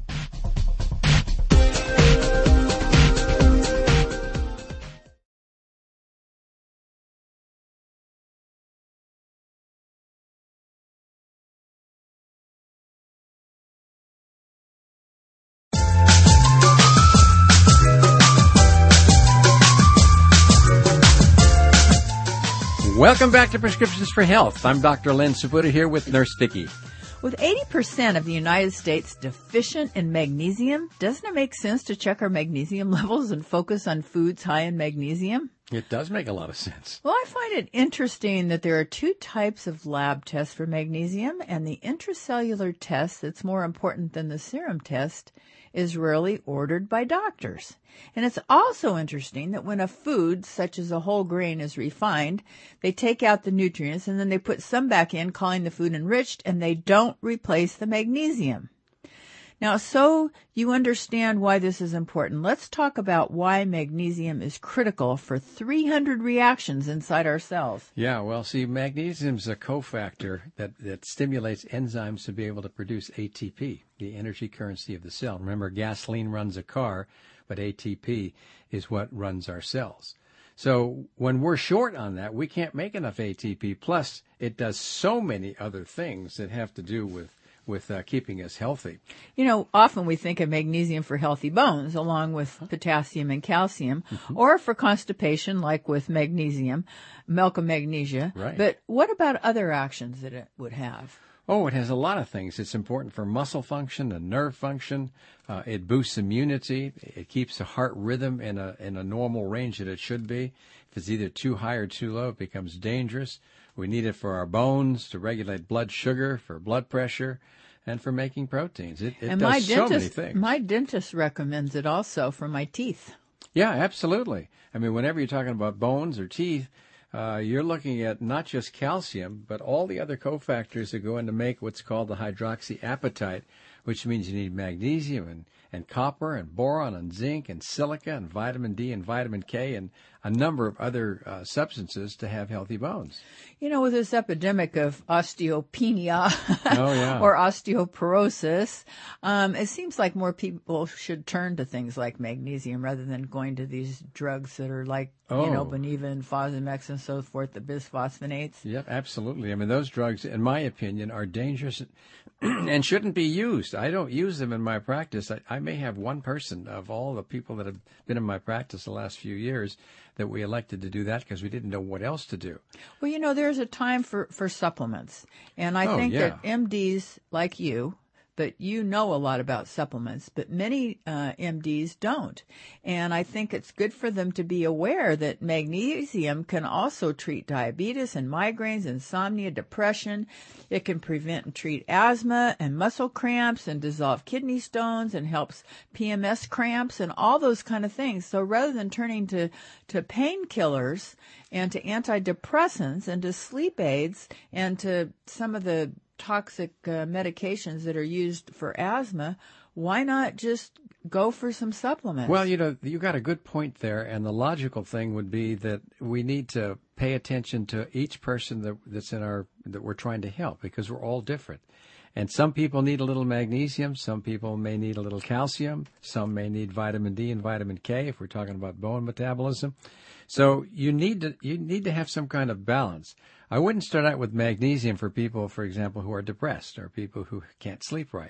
Speaker 1: Welcome back to Prescriptions for Health. I'm Doctor Len Saputo here with Nurse Vicki.
Speaker 2: With eighty percent of the United States deficient in magnesium, doesn't it make sense to check our magnesium levels and focus on foods high in magnesium?
Speaker 1: It does make a lot of sense.
Speaker 2: Well, I find it interesting that there are two types of lab tests for magnesium, and the intracellular test that's more important than the serum test is rarely ordered by doctors. And it's also interesting that when a food, such as a whole grain, is refined, they take out the nutrients and then they put some back in, calling the food enriched, and they don't replace the magnesium. Now, so you understand why this is important, let's talk about why magnesium is critical for three hundred reactions inside our cells.
Speaker 1: Yeah, well, see, magnesium is a cofactor that, that stimulates enzymes to be able to produce A T P, the energy currency of the cell. Remember, gasoline runs a car, but A T P is what runs our cells. So when we're short on that, we can't make enough A T P. Plus, it does so many other things that have to do with with uh, keeping us healthy.
Speaker 2: You know, often we think of magnesium for healthy bones, along with potassium and calcium, mm-hmm. or for constipation, like with magnesium, milk of magnesia.
Speaker 1: Right.
Speaker 2: But what about other actions that it would have?
Speaker 1: Oh, it has a lot of things. It's important for muscle function and nerve function. Uh, it boosts immunity. It keeps the heart rhythm in a in a normal range that it should be. If it's either too high or too low, it becomes dangerous. We need it for our bones, to regulate blood sugar, for blood pressure, and for making proteins. It, it
Speaker 2: and
Speaker 1: does
Speaker 2: my
Speaker 1: so
Speaker 2: dentist,
Speaker 1: many things.
Speaker 2: My dentist recommends it also for my teeth.
Speaker 1: Yeah, absolutely. I mean, whenever you're talking about bones or teeth, uh, you're looking at not just calcium, but all the other cofactors that go in to make what's called the hydroxyapatite, which means you need magnesium and, and copper and boron and zinc and silica and vitamin D and vitamin K and a number of other uh, substances to have healthy bones.
Speaker 2: You know, with this epidemic of osteopenia
Speaker 1: oh, yeah.
Speaker 2: or osteoporosis, um, it seems like more people should turn to things like magnesium rather than going to these drugs that are like,
Speaker 1: oh.
Speaker 2: you know, Boniva and Fosamax and so forth, the bisphosphonates.
Speaker 1: Yep, absolutely. I mean, those drugs, in my opinion, are dangerous and shouldn't be used. I don't use them in my practice. I, I may have one person of all the people that have been in my practice the last few years that we elected to do that because we didn't know what else to do.
Speaker 2: Well, you know, there's a time for, for supplements. And I
Speaker 1: oh,
Speaker 2: think
Speaker 1: yeah.
Speaker 2: that M Ds like you, but you know a lot about supplements, but many uh, M Ds don't. And I think it's good for them to be aware that magnesium can also treat diabetes and migraines, insomnia, depression. It can prevent and treat asthma and muscle cramps and dissolve kidney stones and helps P M S cramps and all those kind of things. So rather than turning to, to painkillers and to antidepressants and to sleep aids and to some of the toxic uh, medications that are used for asthma, why not just go for some supplements?
Speaker 1: Well, you know, you got a good point there, and the logical thing would be that we need to pay attention to each person that, that's in our that we're trying to help because we're all different. And some people need a little magnesium, some people may need a little calcium, some may need vitamin D and vitamin K if we're talking about bone metabolism. So you need to you need to have some kind of balance. I wouldn't start out with magnesium for people, for example, who are depressed or people who can't sleep right.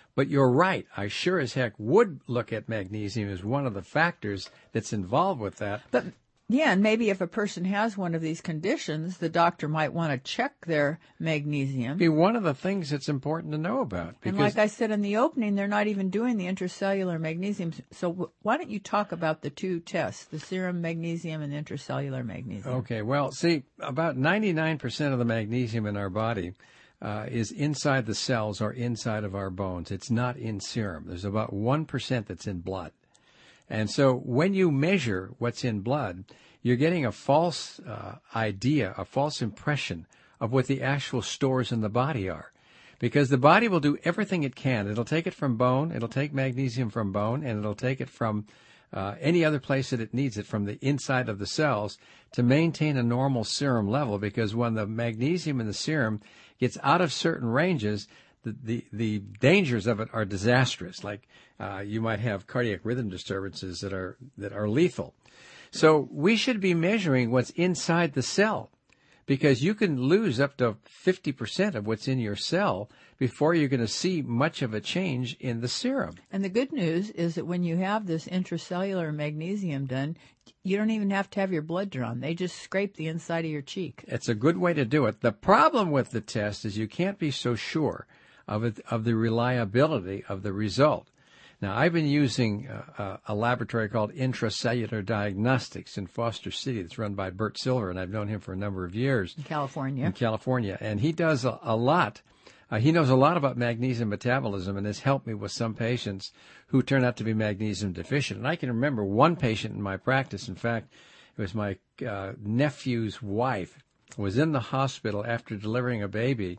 Speaker 1: But you're right. I sure as heck would look at magnesium as one of the factors that's involved with that.
Speaker 2: But yeah, and maybe if a person has one of these conditions, the doctor might want to check their magnesium.
Speaker 1: Be one of the things that's important to know about.
Speaker 2: And like I said in the opening, they're not even doing the intracellular magnesium. So w- why don't you talk about the two tests, the serum magnesium and the intracellular magnesium?
Speaker 1: Okay, well, see, about ninety-nine percent of the magnesium in our body uh, is inside the cells or inside of our bones. It's not in serum. There's about one percent that's in blood. And so when you measure what's in blood, you're getting a false uh, idea, a false impression of what the actual stores in the body are. Because the body will do everything it can. It'll take it from bone, it'll take magnesium from bone, and it'll take it from uh, any other place that it needs it, from the inside of the cells, to maintain a normal serum level. Because when the magnesium in the serum gets out of certain ranges, The, the, the dangers of it are disastrous. Like uh, you might have cardiac rhythm disturbances that are that are lethal. So we should be measuring what's inside the cell, because you can lose up to fifty percent of what's in your cell before you're going to see much of a change in the serum.
Speaker 2: And the good news is that when you have this intracellular magnesium done, you don't even have to have your blood drawn. They just scrape the inside of your cheek.
Speaker 1: It's a good way to do it. The problem with the test is you can't be so sure of it, of the reliability of the result. Now, I've been using uh, a laboratory called Intracellular Diagnostics in Foster City that's run by Bert Silver, and I've known him for a number of years.
Speaker 2: In California.
Speaker 1: In California. And he does a, a lot. Uh, he knows a lot about magnesium metabolism and has helped me with some patients who turn out to be magnesium deficient. And I can remember one patient in my practice, in fact, it was my uh, nephew's wife, was in the hospital after delivering a baby,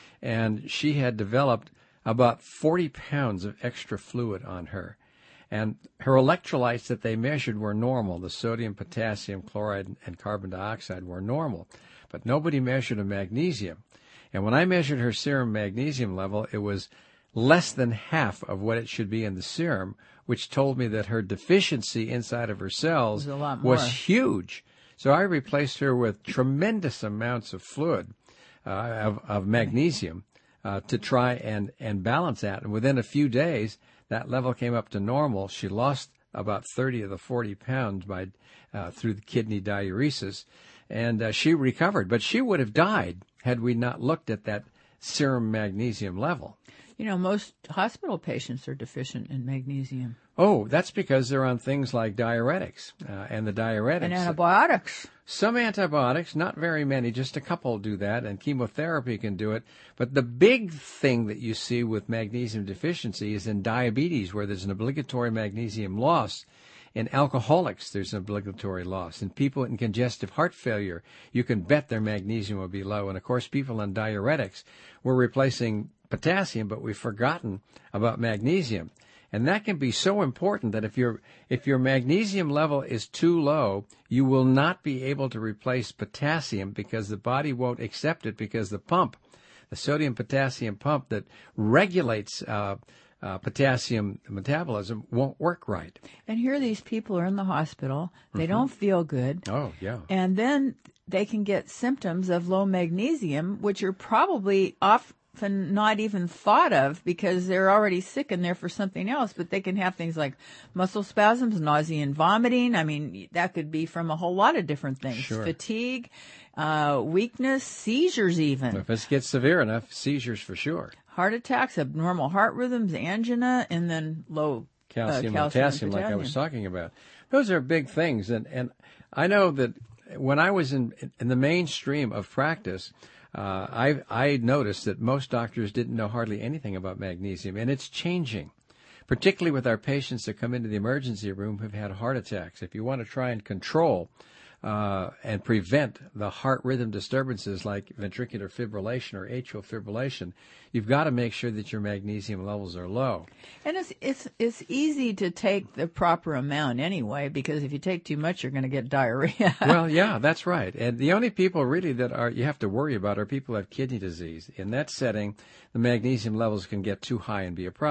Speaker 1: and she had developed about forty pounds of extra fluid on her. And her electrolytes that they measured were normal. The sodium, potassium, chloride, and carbon dioxide were normal. But nobody measured a magnesium. And when I measured her serum magnesium level, it was less than half of what it should be in the serum, which told me that her deficiency inside of her cells
Speaker 2: was, a lot more.
Speaker 1: was huge. So I replaced her with tremendous amounts of fluid, uh, of, of magnesium, uh, to try and, and balance that. And within a few days, that level came up to normal. She lost about thirty of the forty pounds by uh, through the kidney diuresis, and uh, she recovered. But she would have died had we not looked at that serum magnesium level.
Speaker 2: You know, most hospital patients are deficient in magnesium.
Speaker 1: Oh, that's because they're on things like diuretics, uh, and the diuretics.
Speaker 2: And antibiotics.
Speaker 1: Some antibiotics, not very many, just a couple do that, and chemotherapy can do it. But the big thing that you see with magnesium deficiency is in diabetes, where there's an obligatory magnesium loss. In alcoholics, there's an obligatory loss. In people in congestive heart failure, you can bet their magnesium will be low. And, of course, people on diuretics, we're replacing potassium, but we've forgotten about magnesium. And that can be so important that if your if your magnesium level is too low, you will not be able to replace potassium because the body won't accept it, because the pump, the sodium-potassium pump that regulates uh, uh, potassium metabolism, won't work right.
Speaker 2: And here these people are in the hospital. They
Speaker 1: Mm-hmm.
Speaker 2: don't feel good.
Speaker 1: Oh, yeah.
Speaker 2: And then they can get symptoms of low magnesium, which are probably off. Often not even thought of because they're already sick and they're for something else, but they can have things like muscle spasms, nausea and vomiting. I mean, that could be from a whole lot of different things.
Speaker 1: Sure.
Speaker 2: Fatigue, uh, weakness, seizures even.
Speaker 1: If it gets severe enough, seizures for sure.
Speaker 2: Heart attacks, abnormal heart rhythms, angina, and then low
Speaker 1: Calcium,
Speaker 2: uh, calcium
Speaker 1: and potassium,
Speaker 2: and
Speaker 1: like I was
Speaker 2: potassium.
Speaker 1: talking about. Those are big things. And, and I know that when I was in, in the mainstream of practice, Uh, I I noticed that most doctors didn't know hardly anything about magnesium, and it's changing, particularly with our patients that come into the emergency room who've had heart attacks. If you want to try and control uh, and prevent the heart rhythm disturbances like ventricular fibrillation or atrial fibrillation, you've got to make sure that your magnesium levels are low.
Speaker 2: And it's it's it's easy to take the proper amount anyway, because if you take too much, you're going to get diarrhea.
Speaker 1: Well, yeah, that's right. And the only people really that are you have to worry about are people who have kidney disease. In that setting, the magnesium levels can get too high and be a problem.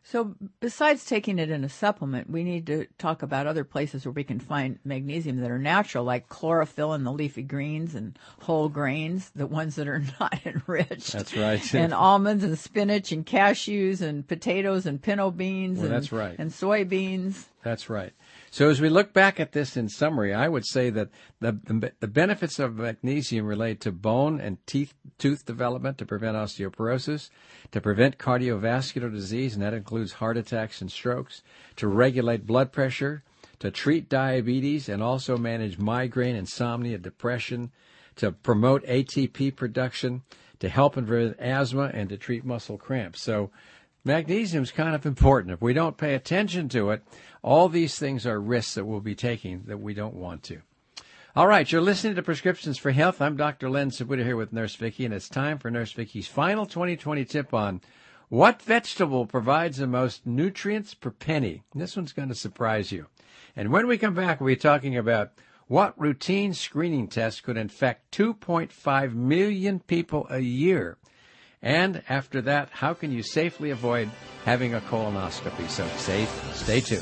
Speaker 2: So besides taking it in a supplement, we need to talk about other places where we can find magnesium that are natural, like chlorophyll in the leafy greens and whole grains, the ones that are not enriched.
Speaker 1: That's right.
Speaker 2: And almonds and spinach and cashews and potatoes and pinto beans
Speaker 1: well,
Speaker 2: and,
Speaker 1: that's right.
Speaker 2: and soybeans.
Speaker 1: That's right. So as we look back at this in summary, I would say that the, the, the benefits of magnesium relate to bone and teeth, tooth development, to prevent osteoporosis, to prevent cardiovascular disease, and that includes heart attacks and strokes, to regulate blood pressure, to treat diabetes, and also manage migraine, insomnia, depression, to promote A T P production, to help prevent asthma, and to treat muscle cramps. So magnesium is kind of important. If we don't pay attention to it, all these things are risks that we'll be taking that we don't want to. All right, you're listening to Prescriptions for Health. I'm Doctor Len Sabuda here with Nurse Vicki, and it's time for Nurse Vicki's final twenty twenty tip on what vegetable provides the most nutrients per penny. And this one's going to surprise you. And when we come back, we'll be talking about what routine screening tests could infect two point five million people a year. And after that, how can you safely avoid having a colonoscopy? So stay, stay tuned.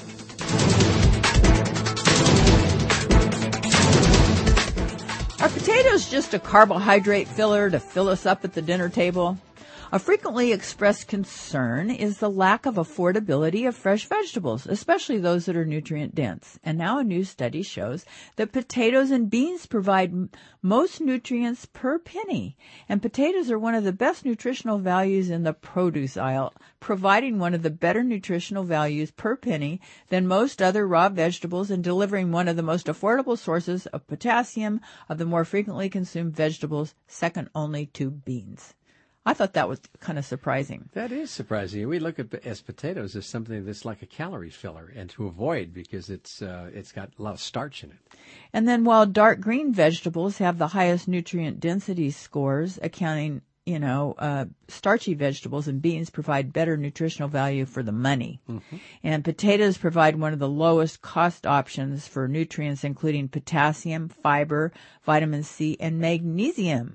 Speaker 2: Are potatoes just a carbohydrate filler to fill us up at the dinner table? A frequently expressed concern is the lack of affordability of fresh vegetables, especially those that are nutrient dense. And now a new study shows that potatoes and beans provide m- most nutrients per penny. And potatoes are one of the best nutritional values in the produce aisle, providing one of the better nutritional values per penny than most other raw vegetables and delivering one of the most affordable sources of potassium of the more frequently consumed vegetables, second only to beans. I thought that was kind of surprising.
Speaker 1: That is surprising. We look at as potatoes as something that's like a calorie filler, and to avoid because it's uh, it's got a lot of starch in it.
Speaker 2: And then while dark green vegetables have the highest nutrient density scores, accounting, you know, uh, starchy vegetables and beans provide better nutritional value for the money. Mm-hmm. And potatoes provide one of the lowest cost options for nutrients, including potassium, fiber, vitamin C, and magnesium.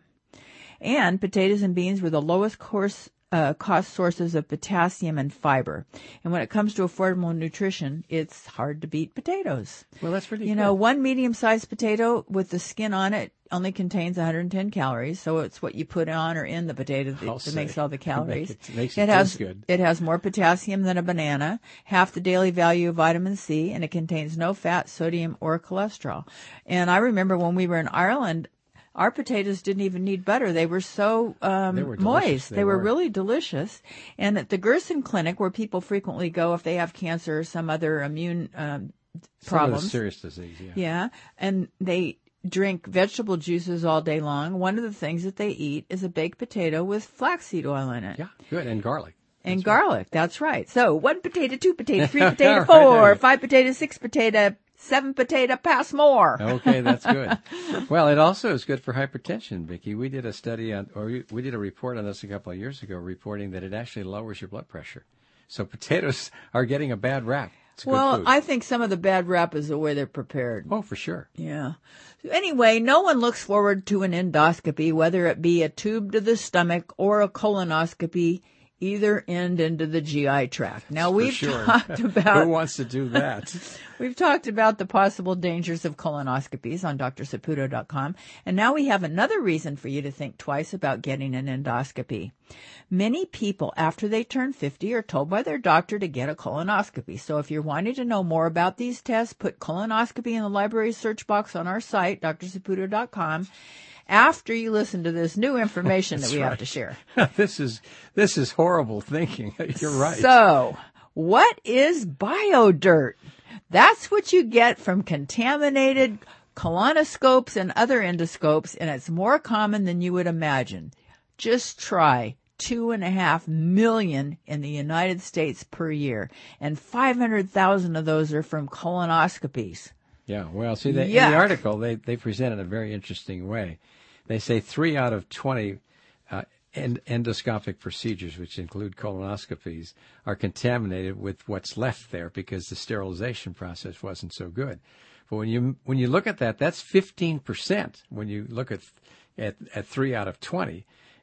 Speaker 2: And potatoes and beans were the lowest course, uh, cost sources of potassium and fiber. And when it comes to affordable nutrition, it's hard to beat potatoes.
Speaker 1: Well, that's pretty
Speaker 2: You
Speaker 1: good.
Speaker 2: know, one medium-sized potato with the skin on it only contains one hundred ten calories. So it's what you put on or in the potato that,
Speaker 1: I'll
Speaker 2: that
Speaker 1: say.
Speaker 2: makes all the calories.
Speaker 1: Make it, makes it,
Speaker 2: it has,
Speaker 1: good.
Speaker 2: It has more potassium than a banana, half the daily value of vitamin C, and it contains no fat, sodium, or cholesterol. And I remember when we were in Ireland, our potatoes didn't even need butter. They were so um,
Speaker 1: they were
Speaker 2: moist.
Speaker 1: They,
Speaker 2: they were,
Speaker 1: were
Speaker 2: really delicious. And at the Gerson Clinic, where people frequently go if they have cancer or some other immune um, problems.
Speaker 1: Some serious disease, yeah.
Speaker 2: Yeah, and they drink vegetable juices all day long. One of the things that they eat is a baked potato with flaxseed oil in it.
Speaker 1: Yeah, good, and garlic.
Speaker 2: And
Speaker 1: That's
Speaker 2: garlic,
Speaker 1: right.
Speaker 2: That's right. So one potato, two potato, three potato, four,
Speaker 1: right.
Speaker 2: five potato, six potato, seven potato, pass more.
Speaker 1: Okay, that's good. Well, it also is good for hypertension, Vicki. We did a study on, or we did a report on this a couple of years ago, reporting that it actually lowers your blood pressure. So potatoes are getting a bad rap. It's
Speaker 2: well,
Speaker 1: good food.
Speaker 2: I think some of the bad rap is the way they're prepared.
Speaker 1: Oh, for sure.
Speaker 2: Yeah. So anyway, no one looks forward to an endoscopy, whether it be a tube to the stomach or a colonoscopy, either end into the G I tract. Now,
Speaker 1: For
Speaker 2: we've
Speaker 1: sure.
Speaker 2: talked about...
Speaker 1: Who wants to do that?
Speaker 2: We've talked about the possible dangers of colonoscopies on D R Saputo dot com, and now we have another reason for you to think twice about getting an endoscopy. Many people, after they turn fifty, are told by their doctor to get a colonoscopy. So if you're wanting to know more about these tests, put colonoscopy in the library search box on our site, D R Saputo dot com. After you listen to this new information that we
Speaker 1: right.
Speaker 2: have to share.
Speaker 1: This is this is horrible thinking. You're right.
Speaker 2: So, what is biodirt? That's what you get from contaminated colonoscopes and other endoscopes, and it's more common than you would imagine. Just try two and a half million in the United States per year, and five hundred thousand of those are from colonoscopies.
Speaker 1: Yeah, well, see, they, in
Speaker 2: Yuck.
Speaker 1: the article, they, they present it a very interesting way. They say three out of twenty uh, end, endoscopic procedures, which include colonoscopies, are contaminated with what's left there because the sterilization process wasn't so good. But when you when you look at that, that's fifteen percent when you look at, at, at three out of twenty.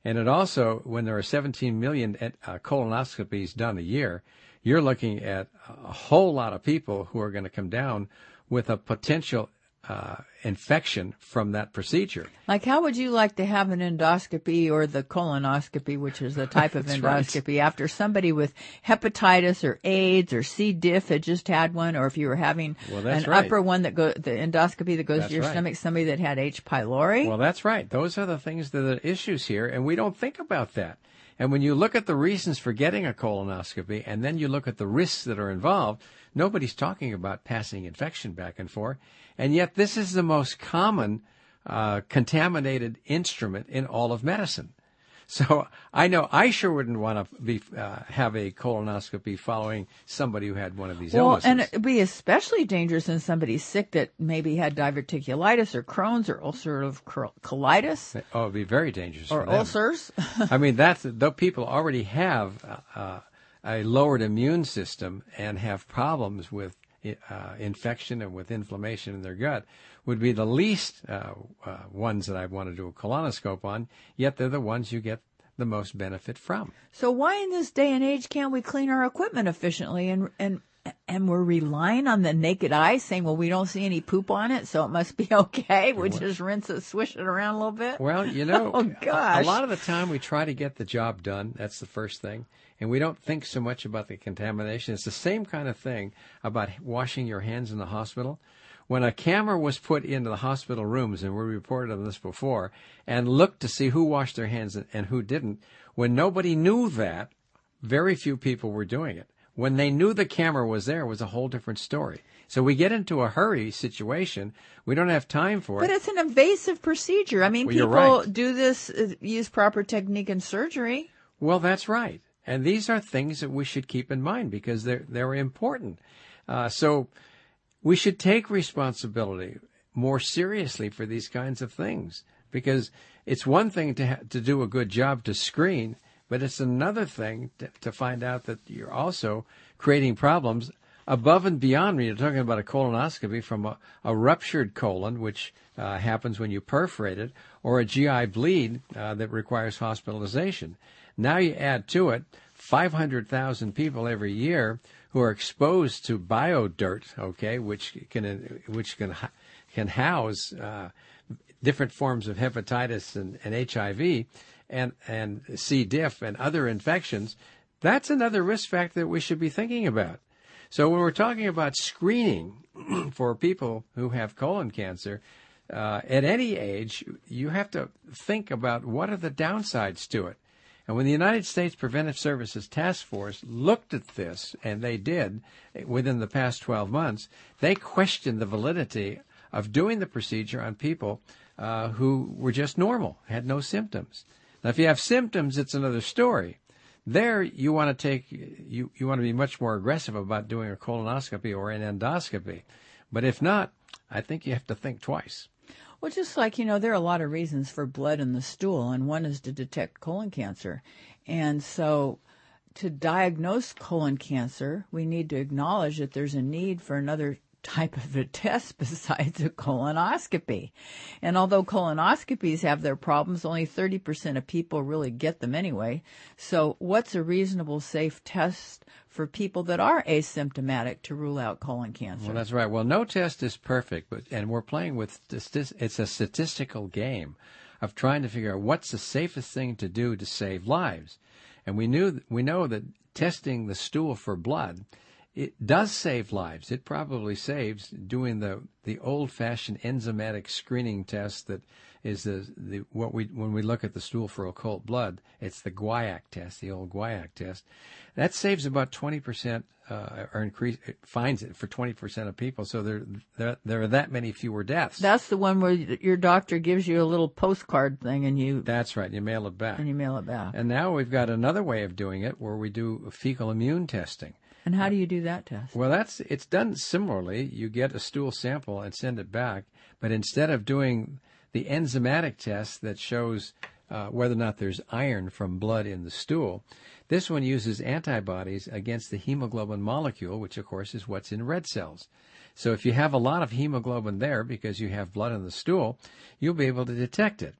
Speaker 1: And it also, when there are seventeen million uh, colonoscopies done a year, you're looking at a whole lot of people who are going to come down with a potential uh, infection from that procedure.
Speaker 2: Like, how would you like to have an endoscopy or the colonoscopy, which is a type of endoscopy, right, after somebody with hepatitis or AIDS or C. diff had just had one, or if you were having
Speaker 1: well, an
Speaker 2: right.
Speaker 1: upper
Speaker 2: one that go the endoscopy that goes
Speaker 1: that's
Speaker 2: to your
Speaker 1: right.
Speaker 2: stomach, somebody that had H. pylori?
Speaker 1: Well, that's right. Those are the things that are the issues here, and we don't think about that. And when you look at the reasons for getting a colonoscopy, and then you look at the risks that are involved, nobody's talking about passing infection back and forth. And yet this is the most common uh, contaminated instrument in all of medicine. So I know I sure wouldn't want to be uh, have a colonoscopy following somebody who had one of these
Speaker 2: well,
Speaker 1: illnesses.
Speaker 2: And it'd be especially dangerous in somebody sick that maybe had diverticulitis or Crohn's or ulcerative colitis.
Speaker 1: Oh, it'd be very dangerous
Speaker 2: or
Speaker 1: for them.
Speaker 2: ulcers.
Speaker 1: I mean, that's though people already have uh, a lowered immune system and have problems with uh, infection and with inflammation in their gut, would be the least uh, uh, ones that I want to do a colonoscope on, yet they're the ones you get the most benefit from.
Speaker 2: So why in this day and age can't we clean our equipment efficiently and and and we're relying on the naked eye saying, well, we don't see any poop on it, so it must be okay. We just rinse it, swish it around a little bit.
Speaker 1: Well, you know,
Speaker 2: oh, gosh.
Speaker 1: a, a lot of the time we try to get the job done. That's the first thing. And we don't think so much about the contamination. It's the same kind of thing about washing your hands in the hospital. When a camera was put into the hospital rooms, and we reported on this before, and looked to see who washed their hands and who didn't, when nobody knew that, very few people were doing it. When they knew the camera was there, it was a whole different story. So we get into a hurry situation. We don't have time for
Speaker 2: but
Speaker 1: it.
Speaker 2: But it's an invasive procedure. I mean,
Speaker 1: well,
Speaker 2: people
Speaker 1: right.
Speaker 2: do this, uh, use proper technique in surgery.
Speaker 1: Well, that's right. And these are things that we should keep in mind because they're, they're important. Uh, so we should take responsibility more seriously for these kinds of things because it's one thing to ha- to do a good job to screen, but it's another thing to, to find out that you're also creating problems above and beyond when you're talking about a colonoscopy from a, a ruptured colon, which uh, happens when you perforate it, or a G I bleed uh, that requires hospitalization. Now you add to it five hundred thousand people every year who are exposed to biodirt, okay, which can which can can house uh, different forms of hepatitis and, and H I V and and C. diff and other infections. That's another risk factor that we should be thinking about. So when we're talking about screening for people who have colon cancer, uh, at any age, you have to think about what are the downsides to it. And when the United States Preventive Services Task Force looked at this, and they did within the past twelve months, they questioned the validity of doing the procedure on people uh, who were just normal, had no symptoms. Now, if you have symptoms, it's another story. There, you want to take you, you want to be much more aggressive about doing a colonoscopy or an endoscopy. But if not, I think you have to think twice.
Speaker 2: Well, just like, you know, there are a lot of reasons for blood in the stool, and one is to detect colon cancer. And so to diagnose colon cancer, we need to acknowledge that there's a need for another type of a test besides a colonoscopy. And although colonoscopies have their problems, only thirty percent of people really get them anyway. So what's a reasonable, safe test for people that are asymptomatic to rule out colon cancer?
Speaker 1: Well, that's right. Well, no test is perfect, but and we're playing with it's a statistical game of trying to figure out what's the safest thing to do to save lives. And we knew we know that testing the stool for blood, it does save lives. It probably saves doing the, the old-fashioned enzymatic screening test that is the, the what we when we look at the stool for occult blood. It's the guaiac test, the old guaiac test. That saves about twenty percent, uh, or increase it finds it for twenty percent of people. So there, there there are that many fewer deaths.
Speaker 2: That's the one where your doctor gives you a little postcard thing and you.
Speaker 1: That's right. You mail it back.
Speaker 2: And you mail it back.
Speaker 1: And now we've got another way of doing it where we do fecal immune testing.
Speaker 2: And how do you do that test?
Speaker 1: Well, that's it's done similarly. You get a stool sample and send it back, but instead of doing the enzymatic test that shows uh, whether or not there's iron from blood in the stool, this one uses antibodies against the hemoglobin molecule, which, of course, is what's in red cells. So if you have a lot of hemoglobin there because you have blood in the stool, you'll be able to detect it.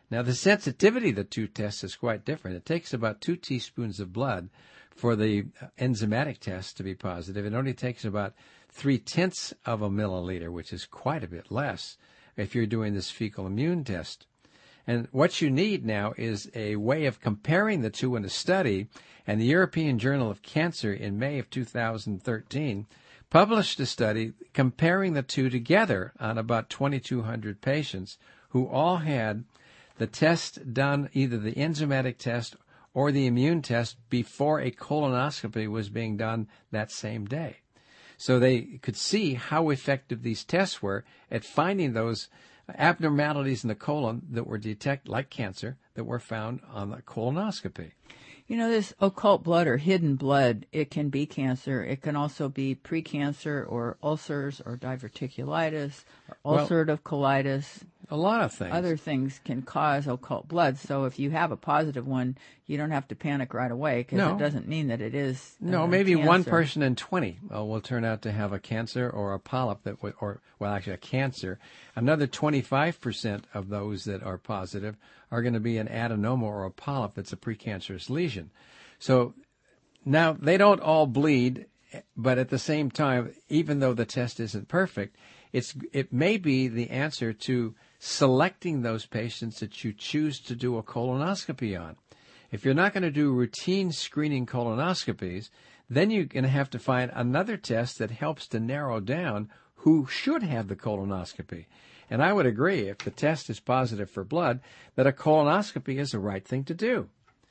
Speaker 1: Now, the sensitivity of the two tests is quite different. It takes about two teaspoons of blood for the enzymatic test to be positive. It only takes about three-tenths of a milliliter, which is quite a bit less if you're doing this fecal immune test. And what you need now is a way of comparing the two in a study, and the European Journal of Cancer in May of two thousand thirteen published a study comparing the two together on about twenty-two hundred patients who all had the test done, either the enzymatic test or the immune test, before a colonoscopy was being done that same day. So they could see how effective these tests were at finding those abnormalities in the colon that were detected, like cancer, that were found on the colonoscopy.
Speaker 2: You know, this occult blood or hidden blood, it can be cancer. It can also be precancer or ulcers or diverticulitis or ulcerative well, colitis.
Speaker 1: A lot of things.
Speaker 2: Other things can cause occult blood. So if you have a positive one, you don't have to panic right away, because
Speaker 1: no.
Speaker 2: it doesn't mean that it is uh,
Speaker 1: No, maybe
Speaker 2: cancer.
Speaker 1: One person in twenty uh, will turn out to have a cancer or a polyp, that w- or, well, actually a cancer. Another twenty-five percent of those that are positive are going to be an adenoma or a polyp that's a precancerous lesion. So now they don't all bleed, but at the same time, even though the test isn't perfect, it's it may be the answer to selecting those patients that you choose to do a colonoscopy on. If you're not going to do routine screening colonoscopies, then you're going to have to find another test that helps to narrow down who should have the colonoscopy. And I would agree, if the test is positive for blood, that a colonoscopy is the right thing to do.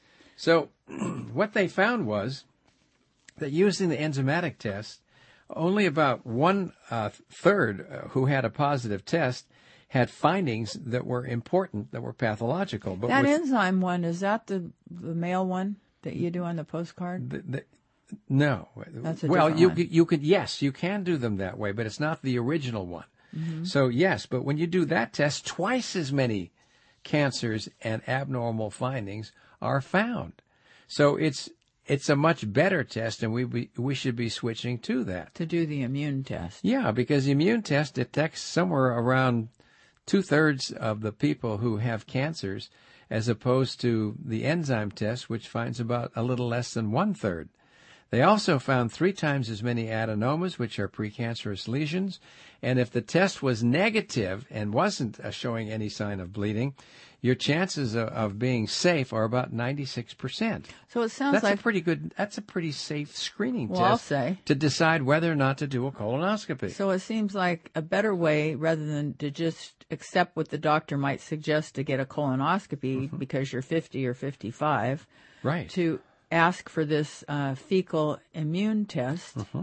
Speaker 1: So what they found was that using the enzymatic test, only about one uh, third uh, who had a positive test had findings that were important, that were pathological. But
Speaker 2: that
Speaker 1: with,
Speaker 2: enzyme one, is that the, the male one that you do on the postcard?
Speaker 1: The, the, no.
Speaker 2: That's a
Speaker 1: well,
Speaker 2: different
Speaker 1: you
Speaker 2: one.
Speaker 1: you could yes, you can do them that way, but it's not the original one. Mm-hmm. So yes, but when you do that test, twice as many cancers and abnormal findings are found. So it's it's a much better test, and we we, we should be switching to that.
Speaker 2: To do the immune test.
Speaker 1: Yeah, because the immune test detects somewhere around two-thirds of the people who have cancers, as opposed to the enzyme test, which finds about a little less than one-third. They also found three times as many adenomas, which are precancerous lesions. And if the test was negative and wasn't uh, showing any sign of bleeding, your chances of, of being safe are about ninety-six percent.
Speaker 2: So it sounds
Speaker 1: that's
Speaker 2: like
Speaker 1: a pretty good. That's a pretty safe screening
Speaker 2: well,
Speaker 1: test
Speaker 2: I'll say.
Speaker 1: to decide whether or not to do a colonoscopy.
Speaker 2: So it seems like a better way, rather than to just accept what the doctor might suggest to get a colonoscopy mm-hmm. because you're fifty or fifty-five,
Speaker 1: right?
Speaker 2: To ask for this uh, fecal immune test mm-hmm.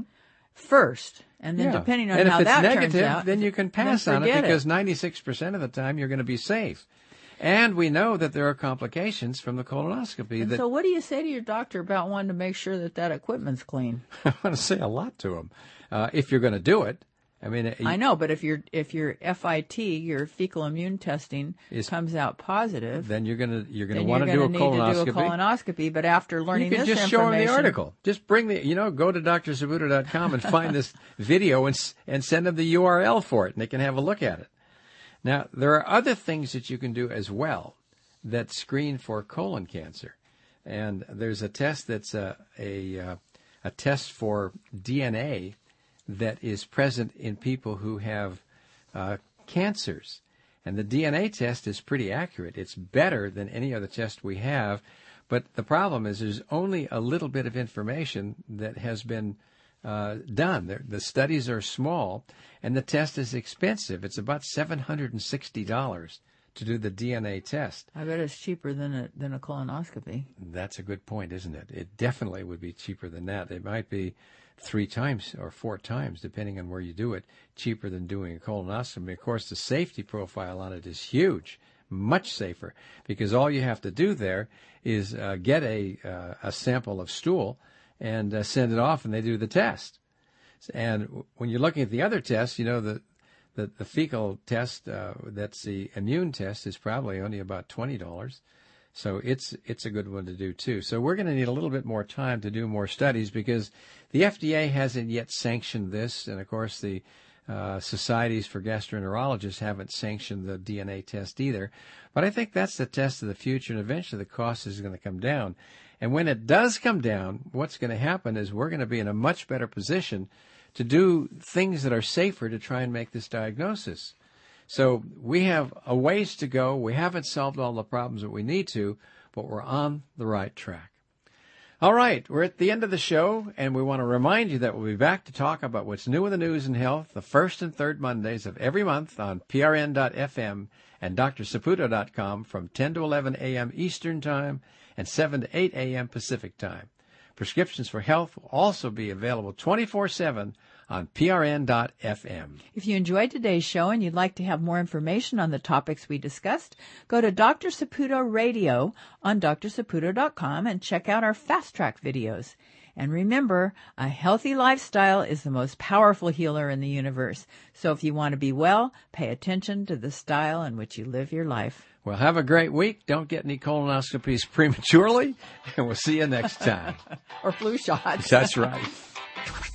Speaker 2: first, and then
Speaker 1: yeah.
Speaker 2: depending on
Speaker 1: and
Speaker 2: how
Speaker 1: if it's
Speaker 2: that
Speaker 1: negative,
Speaker 2: turns out,
Speaker 1: then you can pass on it, because
Speaker 2: it.
Speaker 1: ninety-six percent of the time you're going to be safe. And we know that there are complications from the colonoscopy.
Speaker 2: And
Speaker 1: that,
Speaker 2: so what do you say to your doctor about wanting to make sure that that equipment's clean?
Speaker 1: I want to say a lot to him. Uh, if you're going to do it. I mean,
Speaker 2: I know, but if your if your F I T, your fecal immune testing, is, comes out positive,
Speaker 1: then you're gonna you're gonna
Speaker 2: want
Speaker 1: to do a colonoscopy.
Speaker 2: To do a colonoscopy. But after learning
Speaker 1: you can
Speaker 2: this
Speaker 1: just show
Speaker 2: information,
Speaker 1: him the article. Just bring the you know go to D R Sabuto dot com and find this video and and send them the U R L for it, and they can have a look at it. Now there are other things that you can do as well that screen for colon cancer, and there's a test that's a a, uh, a test for D N A that is present in people who have uh, cancers. And the D N A test is pretty accurate. It's better than any other test we have. But the problem is there's only a little bit of information that has been uh, done. The, the studies are small, and the test is expensive. It's about seven hundred sixty dollars to do the D N A test.
Speaker 2: I bet it's cheaper than a, than a colonoscopy.
Speaker 1: That's a good point, isn't it? It definitely would be cheaper than that. It might be three times or four times, depending on where you do it, cheaper than doing a colonoscopy. Of course, the safety profile on it is huge, much safer, because all you have to do there is uh, get a uh, a sample of stool and uh, send it off, and they do the test. And when you're looking at the other tests, you know, the the, the fecal test, uh, that's the immune test, is probably only about twenty dollars. So it's it's a good one to do, too. So we're going to need a little bit more time to do more studies, because the F D A hasn't yet sanctioned this. And, of course, the uh, societies for gastroenterologists haven't sanctioned the D N A test either. But I think that's the test of the future, and eventually the cost is going to come down. And when it does come down, what's going to happen is we're going to be in a much better position to do things that are safer to try and make this diagnosis. So we have a ways to go. We haven't solved all the problems that we need to, but we're on the right track. All right, we're at the end of the show, and we want to remind you that we'll be back to talk about what's new in the news and health the first and third Mondays of every month on P R N dot F M and D R Saputo dot com from ten to eleven a.m. Eastern Time and seven to eight a.m. Pacific Time. Prescriptions for Health will also be available twenty-four seven on P R N dot F M.
Speaker 2: If you enjoyed today's show and you'd like to have more information on the topics we discussed, go to Doctor Saputo Radio on D R Saputo dot com and check out our Fast Track videos. And remember, a healthy lifestyle is the most powerful healer in the universe. So if you want to be well, pay attention to the style in which you live your life.
Speaker 1: Well, have a great week. Don't get any colonoscopies prematurely, and we'll see you next time.
Speaker 2: Or flu shots.
Speaker 1: That's right.